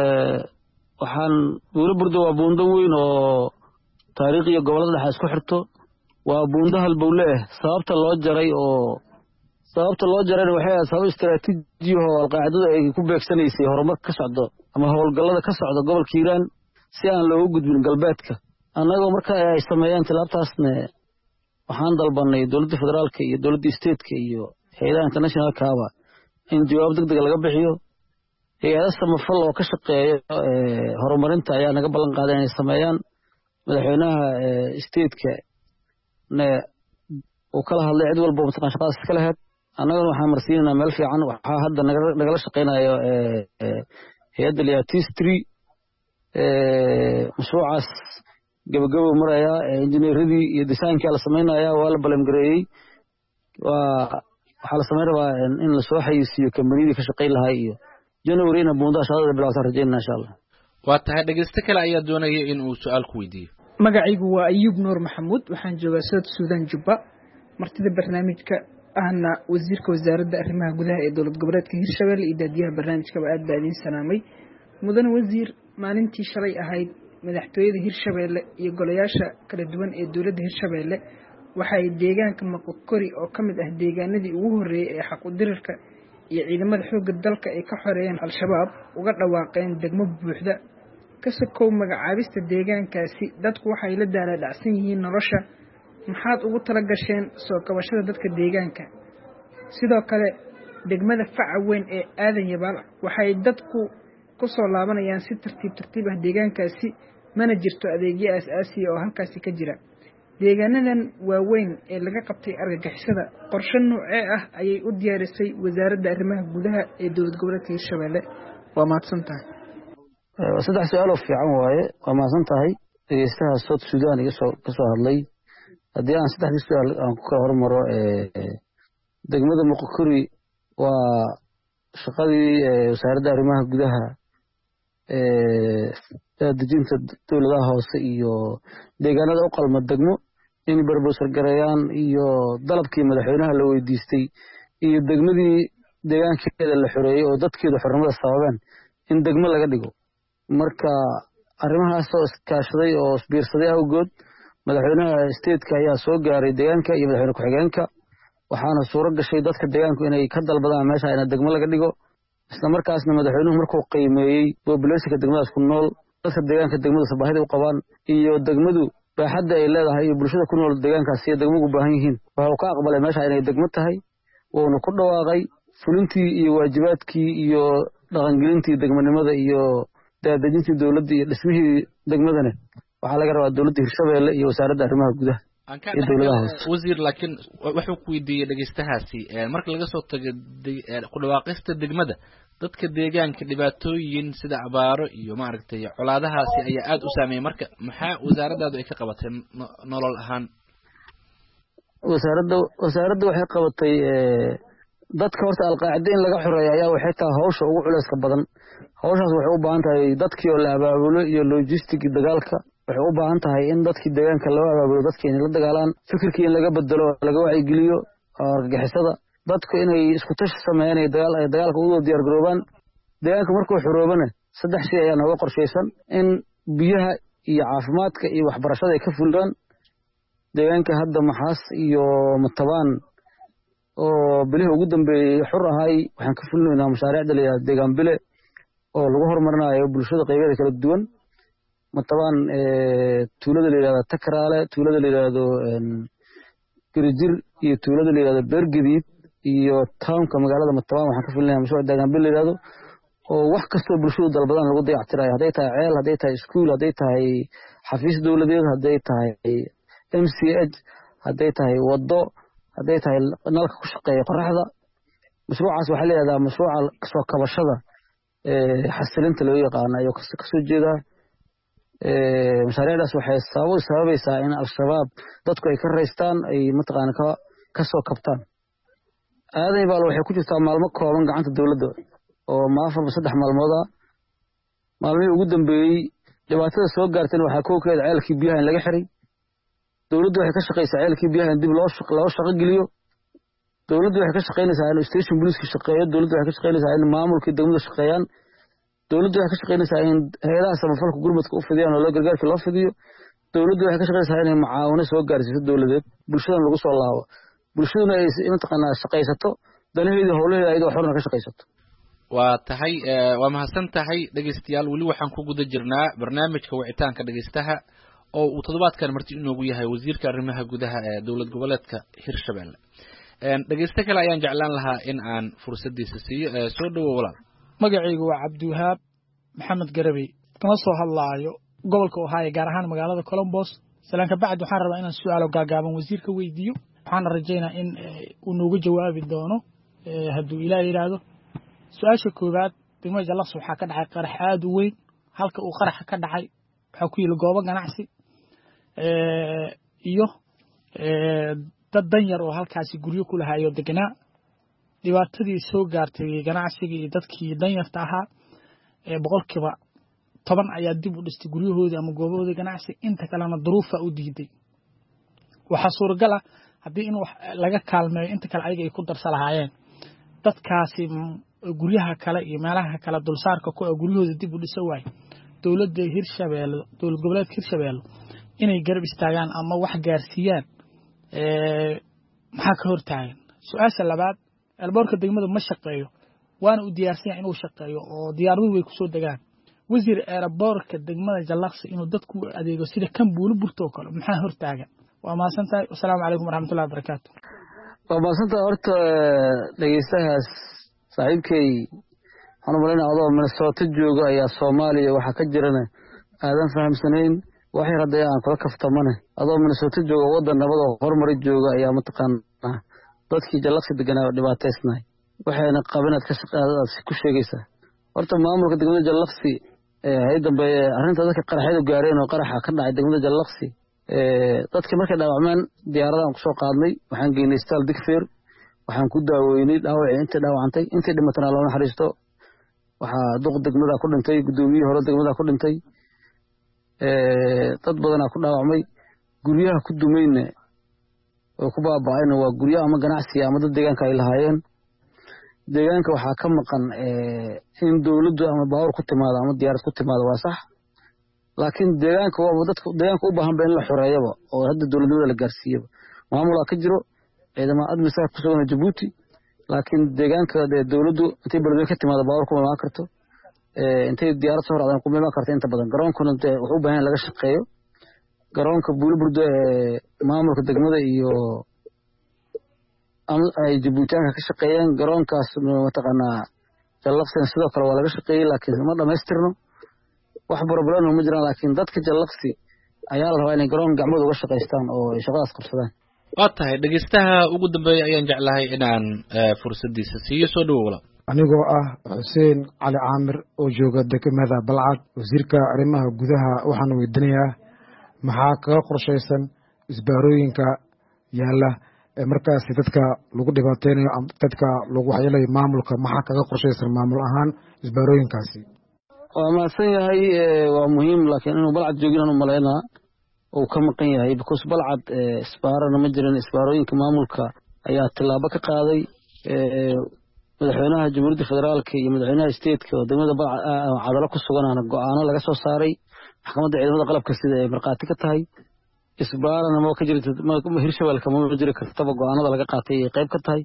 waxaan buulaburte waa buundo weyn oo taariikh iyo gobolada dhexe isku xirto waa buundo halbowle ah sababta loo jaray oo sababta loo jarayna waxay ahayd sabab istaraatiiji oo alqaacidadu ay ku beegsanaysay horumar ka socdo ama howlgallada ka socda gobolka hiiraan si aan loogu gudbin galbeedka annagoo marka ay sameeyeen tilaabtaasna waxaan dalbanay dowladda federaalka iyo dowladda stateka iyo hay-adaha internationalkaaba in jawaab deg dega laga bixiyo hay-ada samafal oo ka shaqeeya horumarinta ayaa naga ballan qaaday inay sameeyaan madaxweynaha stateka ne uu kala hadlay cid walba mataqaan shaqadaas iska lahayd annagana waxaan marsiinaynaa meel fiican waxaa hadda nagala shaqaynayo hay-adda liatistry mashruucaas gabagabo marayaa injineeradii iyo designkii la samaynayaa waa la balamgareeyey waa waxaa la samayn rabaa in lasoo xayisiiyo kambaniyadii ka shaqayn lahaa iyo januaryna buundaha shaqadada bilaabataan rajaynana insha allah waa tahay dhegeyste kale ayaa doonaya in uu su-aal ku weydiiyo magacaygu waa ayuub nuur maxamuud waxaan joogaa south sudan jubba martida barnaamijka ahna wasiirka wasaaradda arrimaha gudaha ee dowlad goboleedka hirshabelle iyo daadiyaha barnaamijkaba aad baa idiin salaamay mudane wasiir maalintii shalay ahayd madaxtooyada hirshabelle iyo golayaasha kala duwan ee dowladda hirshabelle waxay deegaanka maqokori oo ka mid ah deegaanadii ugu horreeyey ee xaqudirirka iyo ciidamada xoogga dalka ay ka xoreeyeen al-shabaab uga dhawaaqeen degmo buuxda ka sokow magacaabista deegaankaasi dadku waxay la daala dhacsan yihiin nolosha maxaad ugu tala gasheen soo kabashada dadka deegaanka sidoo kale degmada faca weyn ee aadan yabaal waxay dadku ku soo laabanayaan si tartiib tartiib ah deegaankaasi mana jirto adeegyo aasaasiya oo halkaasi ka jira deegaanadan waaweyn ee laga qabtay argagixisada qorshe noocee ah ayay u diyaarisay wasaaradda arrimaha gudaha ee dowlad goboleedka hirshabelle waa mahadsan tahay saddex su-aal oo fiican waaye waa mahadsan tahay dhegeystaha south sudan iga soo ka soo hadlay haddii aan saddexdii su-aal aan ku kala hormaro degmada muqokori waa shaqadii wasaaradda arrimaha gudaha dejinta dowladaha hoose iyo deegaanada u qalma degmo in barbosar gareeyaan iyo dalabkii madaxweynaha la weydiistay iyo degmadii deegaankeeda la xoreeyey oo dadkeedu xornimada sababeen in degmo laga dhigo marka arrimahaas oo iskaashaday oo isbiirsaday awgood madaxweynaha stateka ayaa soo gaaray deegaanka iyo madaxweyne ku-xigeenka waxaana suuro gashay dadka deegaanku inay ka dalbadaan meesha ina degmo laga dhigo isla markaasna madaxweynuhu markuu qiimeeyey populationka degmadaas ku nool dadka deegaanka degmadaas baahida u qabaan iyo degmadu baaxadda ay leedahay iyo bulshada ku nool deegaankaas iyo degmagu u baahan yihiin waxa uu ka aqbalay meesha inay degmo tahay wuuna ku dhawaaqay fulintii iyo waajibaadkii iyo dhaqangelintii degmanimada iyo daadejintii dowladda iyo dhismihii degmadana waxaa laga rabaa dowladda hirshabelle iyo wasaaradda arrimaha gudaha iyo dowladaha hoose wasiir laakiin wuxuu ku weydiiyey dhegeystahaasi marka laga soo tago ku dhawaaqista degmada dadka deegaanka dhibaatooyin sida abaaro iyo maaragtay colaadahaasi ayaa aad u saameeyay marka maxaa wasaaradaadu ay ka qabatay nolol ahaan wasaaradda wasaaradda waxay qabatay dadka horta alqaacida in laga xoreeyo ayaa waxay tahay hawsha ugu culayska badan hawshaas waxay u baahan tahay dadkii oo la abaabulo iyo logistic dagaalka waxay u baahan tahay in dadkii deegaanka loo abaabulo dadkii inay la dagaalaan fikirkii in laga bedelo laga wacyigeliyo argagixisada dadku inay isku tashi sameeyaan ay dagaal ay dagaalka ugu diyaar garoobaan deegaanka markuu xoroobana saddex shay ayaa nooga qorshaysan in biyaha iyo caafimaadka iyo waxbarashada ay ka fulaan deegaanka hadda maxaas iyo matabaan oo bilihii ugu dambeeyey xur ahay waxaan ka fulinaynaa mashaariicda la yidhahdo deegaan bile oo lagu horumarinayo bulshada qaybadeeda kala duwan matabaan tuulada la yidhahdo takraale tuulada la yidhahdo girijir iyo tuulada la yidhahdo beergadiid iyo townka magaalada matabaan waxaan ka fulinayaa mashruuc deegaan bile la yidhahdo oo wax kastoo bulshadu dalbadan lagu dayactirayo hadday tahay ceel hadday tahay iskuul hadday tahay xafiis dowladeed hadday tahay m c h hadday tahay waddo hadday tahay nalka ku shaqeeya qoraxda mashruucaas waxaa la yidhahdaa mashruuca kasoo kabashada xasilinta loo yaqaano ayuu kasoo jeedaa mashaariicdaas waxay sabab sababaysaa in al-shabaab dadku ay ka raystaan ay mataqaana ka kasoo kabtaan aadan baal waxay ku jirtaa maalmo kooban gacanta dowladda oo maafarba saddex maalmooda maalmihii ugu dambeeyey dhibaatada soo gaartayna waxaa kowkeeda ceelkii biyaha in laga xiray dowladdu waxay ka shaqaysaa ceelkii biyaha in dib loo loo shaqo geliyo dowladdu waxay ka shaqaynaysaa in station police shaqeeyo dowladdu waxay ka shaqaynaysaa in maamulkii degmada shaqeeyaan dowladdu waxay ka shaqaynaysaa in hay'adaha samafalka gurmadka u fidiyaan oo loo gargaarka loo fidiyo dowladdu waxay ka shaqaynaysaa inay macaawino soo gaarsiiso dowladeed bulshadan lagu soo laabo bulshaduna ay mataqaanaa shaqaysato danaheeda howlaheeda ayadoo xorna ka shaqaysato waa tahay waa mahadsan tahay dhegeystayaal weli waxaan ku guda jirnaa barnaamijka wicitaanka dhegeystaha oo uu toddobaadkan marti inoogu yahay wasiirka arrimaha gudaha ee dowlad goboleedka hirshabelle dhegeyste kale ayaan jeclaan lahaa in aan fursadiisa siiyo soo dhawow walaal magacaygu waa cabdiwahaab maxamed garabey kama soo hadlaayo gobolka ohio gaar ahaan magaalada colombos salaan ka bacdi waxaan rabaa inaan su-aalo gaagaaban wasiirka weydiiyo waxaana rajaynaa in uu nooga jawaabi doono hadduu ilaah yidhaahdo su-aasha koowaad degmada jallaqs waxaa ka dhacay qarax aada u weyn halka uu qaraxa ka dhacay waxaa ku yili goobo ganacsi iyo dad danyar oo halkaasi guryo ku lahaayo deganaa dhibaatadii soo gaartay ganacsigii iyo dadkii danyarta ahaa boqolkiiba toban ayaa dib u dhistay guryahoodii ama goobahoodii ganacsi inta kalena duruufa u diiday waxaa suuragal ah haddii in wax laga kaalmeeyo inta kale ayaga ay ku darsa lahaayeen dadkaasi guryaha kale iyo meelaha kale dulsaarka ku ah guryahooda dib u dhisa waayo dowladda hirshabelle dowlad goboleedka hirshabelle inay garab istaagaan ama wax gaarsiiyaan maxaa ka hortaagan su-aasha labaad elboorka degmada ma shaqeeyo waana u diyaarsan yahay inuu shaqeeyo oo diyaaraduhu way kusoo degaan wasiir elboorka degmada jallaqsi inuu dadku adeego sida kan buulo burto oo kale maxaa hortaagan waa mahadsan tahay wasalaamu calaykum waraxmatullahi wabarakaatu waa mahadsan tahay horta dhegeystahaas saaxiibkay waxaan u malaynaa adoo minnesota jooga ayaa soomaaliya waxaa ka jirana aadan fahamsanayn wax yar hadday aan kula kaftamane adoo minnesota jooga waddan nabad oo horumari jooga ayaa mataqaanaa dadkii jallaqsi deganaa dhibaataysnahay waxayna qabinaad ka shaqaadaad ku sheegaysaa horta maamulka degmada jallaqsi hay dambeeye arrinta dadka qaraxyadu gaareen oo qaraxa ka dhacay degmada jallaqsi dadkii markay dhaawacmeen diyaaradaan kusoo qaadnay waxaan geynay staal digfeer waxaan ku daaweynay dhaawacii intay dhaawacantay intay dhimatana loo naxariisto waxaa duq degmada ku dhintay guddoomiyihii hore degmada ku dhintay dad badanaa ku dhaawacmay guryaha ku dumayna oo ku baaba'ayna waa guryo ama ganacsiga ama dad deegaanka ay lahaayeen deegaanka waxaa ka maqan in dowladdu ama baawur ku timaado ama diyaarad ku timaado waa sax laakiin deegaanka waaba dadka deegaanka u baahan ba in la xoreeyaba oo hadda dowladnimada la gaarsiiyaba maamulaa ka jiro ciidamada admisaa ku sugan Djibouti laakiin deegaanka dowladdu intay balweyne ka timaado baawur kuma imaan karto intay diyaarad soo raacdaan kuma imaan karto inta badan garoonkuna wuxuu u baahan yahay laga shaqeeyo garoonka buuliburdo ee maamulka degmada iyo ay Djiboutiyaanka ka shaqeeyeen garoonkaas mataqaanaa jallaqsina sidoo kale waa laga shaqeeyey laakiin ma dhamaystirno wax problem ma jiraan laakiin dadka jallaqsi ayaa la rabaa inay garoon gacmooda uga shaqaystaan oo ay shaqadaas qabsadaan. waa tahay dhegeystaha ugu dambeeya ayaan jeclahay inaan fursadiisa siiyo soo dhawow. anigoo ah Xuseen Cali Caamir oo jooga degmada Balcad, wasiirka arrimaha gudaha waxaan weydiinayaa maxaa kaga qorshaysan isbaarooyinka yaala ee markaas dadka lagu dhibaateynayo ama dadka lagu waxyeelayo maamulka, maxaa kaga qorshaysan maamul ahaan isbaarooyinkaasi? waa mahadsan yahay, waa muhiim, laakiin inuu Balcad joogin u maleynaa uu ka maqan yahay because Balcad isbaarana ma jirin. isbaarooyinka maamulka ayaa tilaabo ka qaaday madaxweynaha jamhuuriyadda federaalka iyo madaxweynaha stateeka oo degmada cadalo ku suganana go'aano laga soo saaray. maxkamadda ciidamada qalabka sida ay markhaati ka tahay. isbaarana ma ka jirto Hirshabeelka ma jiri kartaba, go'aanada laga qaatay ay qayb ka tahay.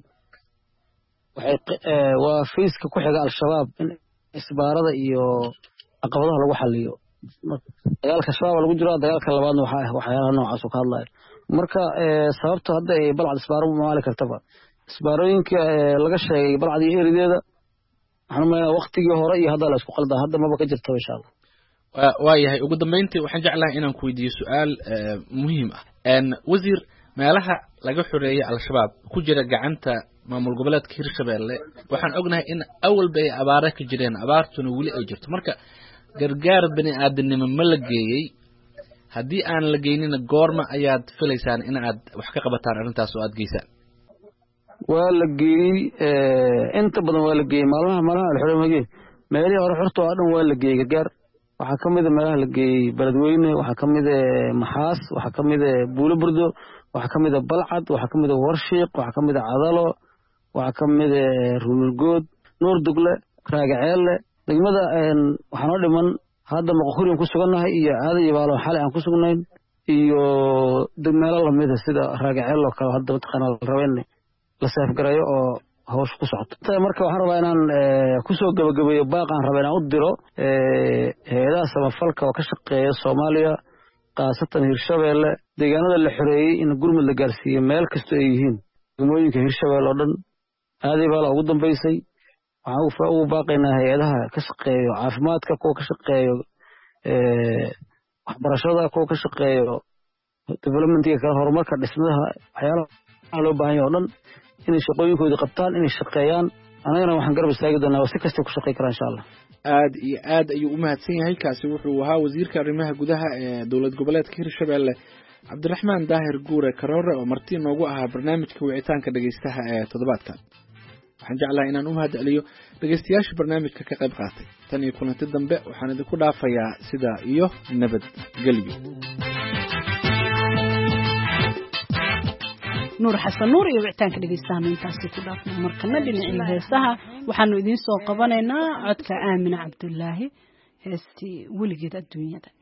waa fiiska ku xiga al-shabaab in isbaarada iyo caqabadaha lagu xaliyo. dagaalka shabaab lagu jiro, dagaalka labaadna waxa ah waxyaalaha noocaas oo ka hadlaya. marka sababta hadda ay Balcad isbaaro u maali kartaba isbaarooyinka laga sheegay Balcad iyo erideeda waxaan umaleynaa waqtigii hore iyo hadda la isku qaldaa, hadda maba ka jirto insha Allah. waa yahay ugu dambeyntii waxaan jeclahay inaan ku weydiiyo su-aal muhiim ah. wasiir, meelaha laga xoreeyay al-shabaab ku jira gacanta maamul goboleedka Hirshabeelle waxaan ognahay in awalba ay abaara ka jireen, abaartuna weli ay jirto. marka gargaar bani aadanimo ma la geeyey? haddii aan la geynina goorma ayaad filaysaan in aad wax ka qabataan arrintaas oo aad geysaan? waa la geeyey, inta badan waa la geeyey. maalmaha maalmaha alxureemage meelihii hore xurta oo dhan waa la geeyey gargaar. waxaa ka mid a meelaha la geeyey Beledweyne, waxaa ka mid a Maxaas, waxaa ka mid a Buulo Burdo, waxaa ka mid a Balcad, waxaa ka mid a Warshiiq, waxaa ka mid a Cadalo, waxaa ka mid a Ruulgood, Nuur Dugle, Raagaceelle. degmada waxaan oo dhiman hadda Moqokuri ku sugannahay iyo Aadan iyo Baalo xalay aan ku sugnayn iyo meelo lamid ah sida Raagaceelle oo kale hadda mataqaanaa la rabeen la saaf garayo oo hawsh ku socoto. marka waxaan rabaa inaan ku soo gabagabeeyo baaqan rabaa inaan u diro hay'adaha samafalka oo ka shaqeeya Soomaaliya, qaasatan Hirshabeelle, deegaanada la xoreeyay in gurmad la gaarsiiyo meel kasta ay yihiin. degmooyinka Hirshabeelle oo dhan Aadan iyo Baalo ugu dambeysay. waxaan ugu baaqaynaa hay'adaha ka shaqeeyo caafimaadka, kuwa ka shaqeeyo waxbarashada, kuwa ka shaqeeyo developmentiga kale, horumarka dhismaha, waxyaalaha loo baahan yahay oo dhan inay shaqooyinkooda qabtaan, inay shaqeeyaan. anagana waxaan garab istaagi doonaa si kasta ku shaqeyn karaa insha Allah. aad iyo aad ayuu u mahadsan yahay. kaasi wuxuu ahaa wasiirka arrimaha gudaha ee dowlad goboleedka Hirshabeelle Cabdiraxmaan Daahir Guure Karoore oo marti noogu ahaa barnaamijka wicitaanka dhageystaha ee toddobaadkan. waxaan jeclahay inaan u mahad celiyo dhageystayaasha barnaamijka ka qayb qaatay. tan iyo kulanti dambe waxaan idinku dhaafayaa sidaa iyo nabadgelyo. nuur xasan nuur iyo wicitaanka dhageystaha intaasi ku dhaafna. markana dhinacii heesaha waxaanu idiin soo qabanaynaa codka Aamina Cabdullaahi, heestii weligeed adduunyada.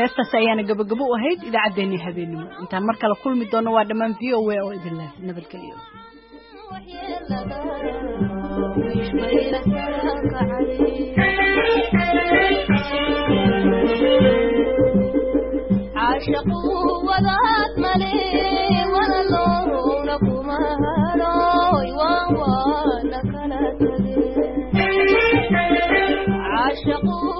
heestaas ayaana gabagabo u ahayd idaacaddeenii habeenimo intaan mar kale kulmi doono waa dhammaan v o a oo idin leh nabadgelyo عاشقوا وذات ملي وللون كما هروي ووانا كانت عاشقوا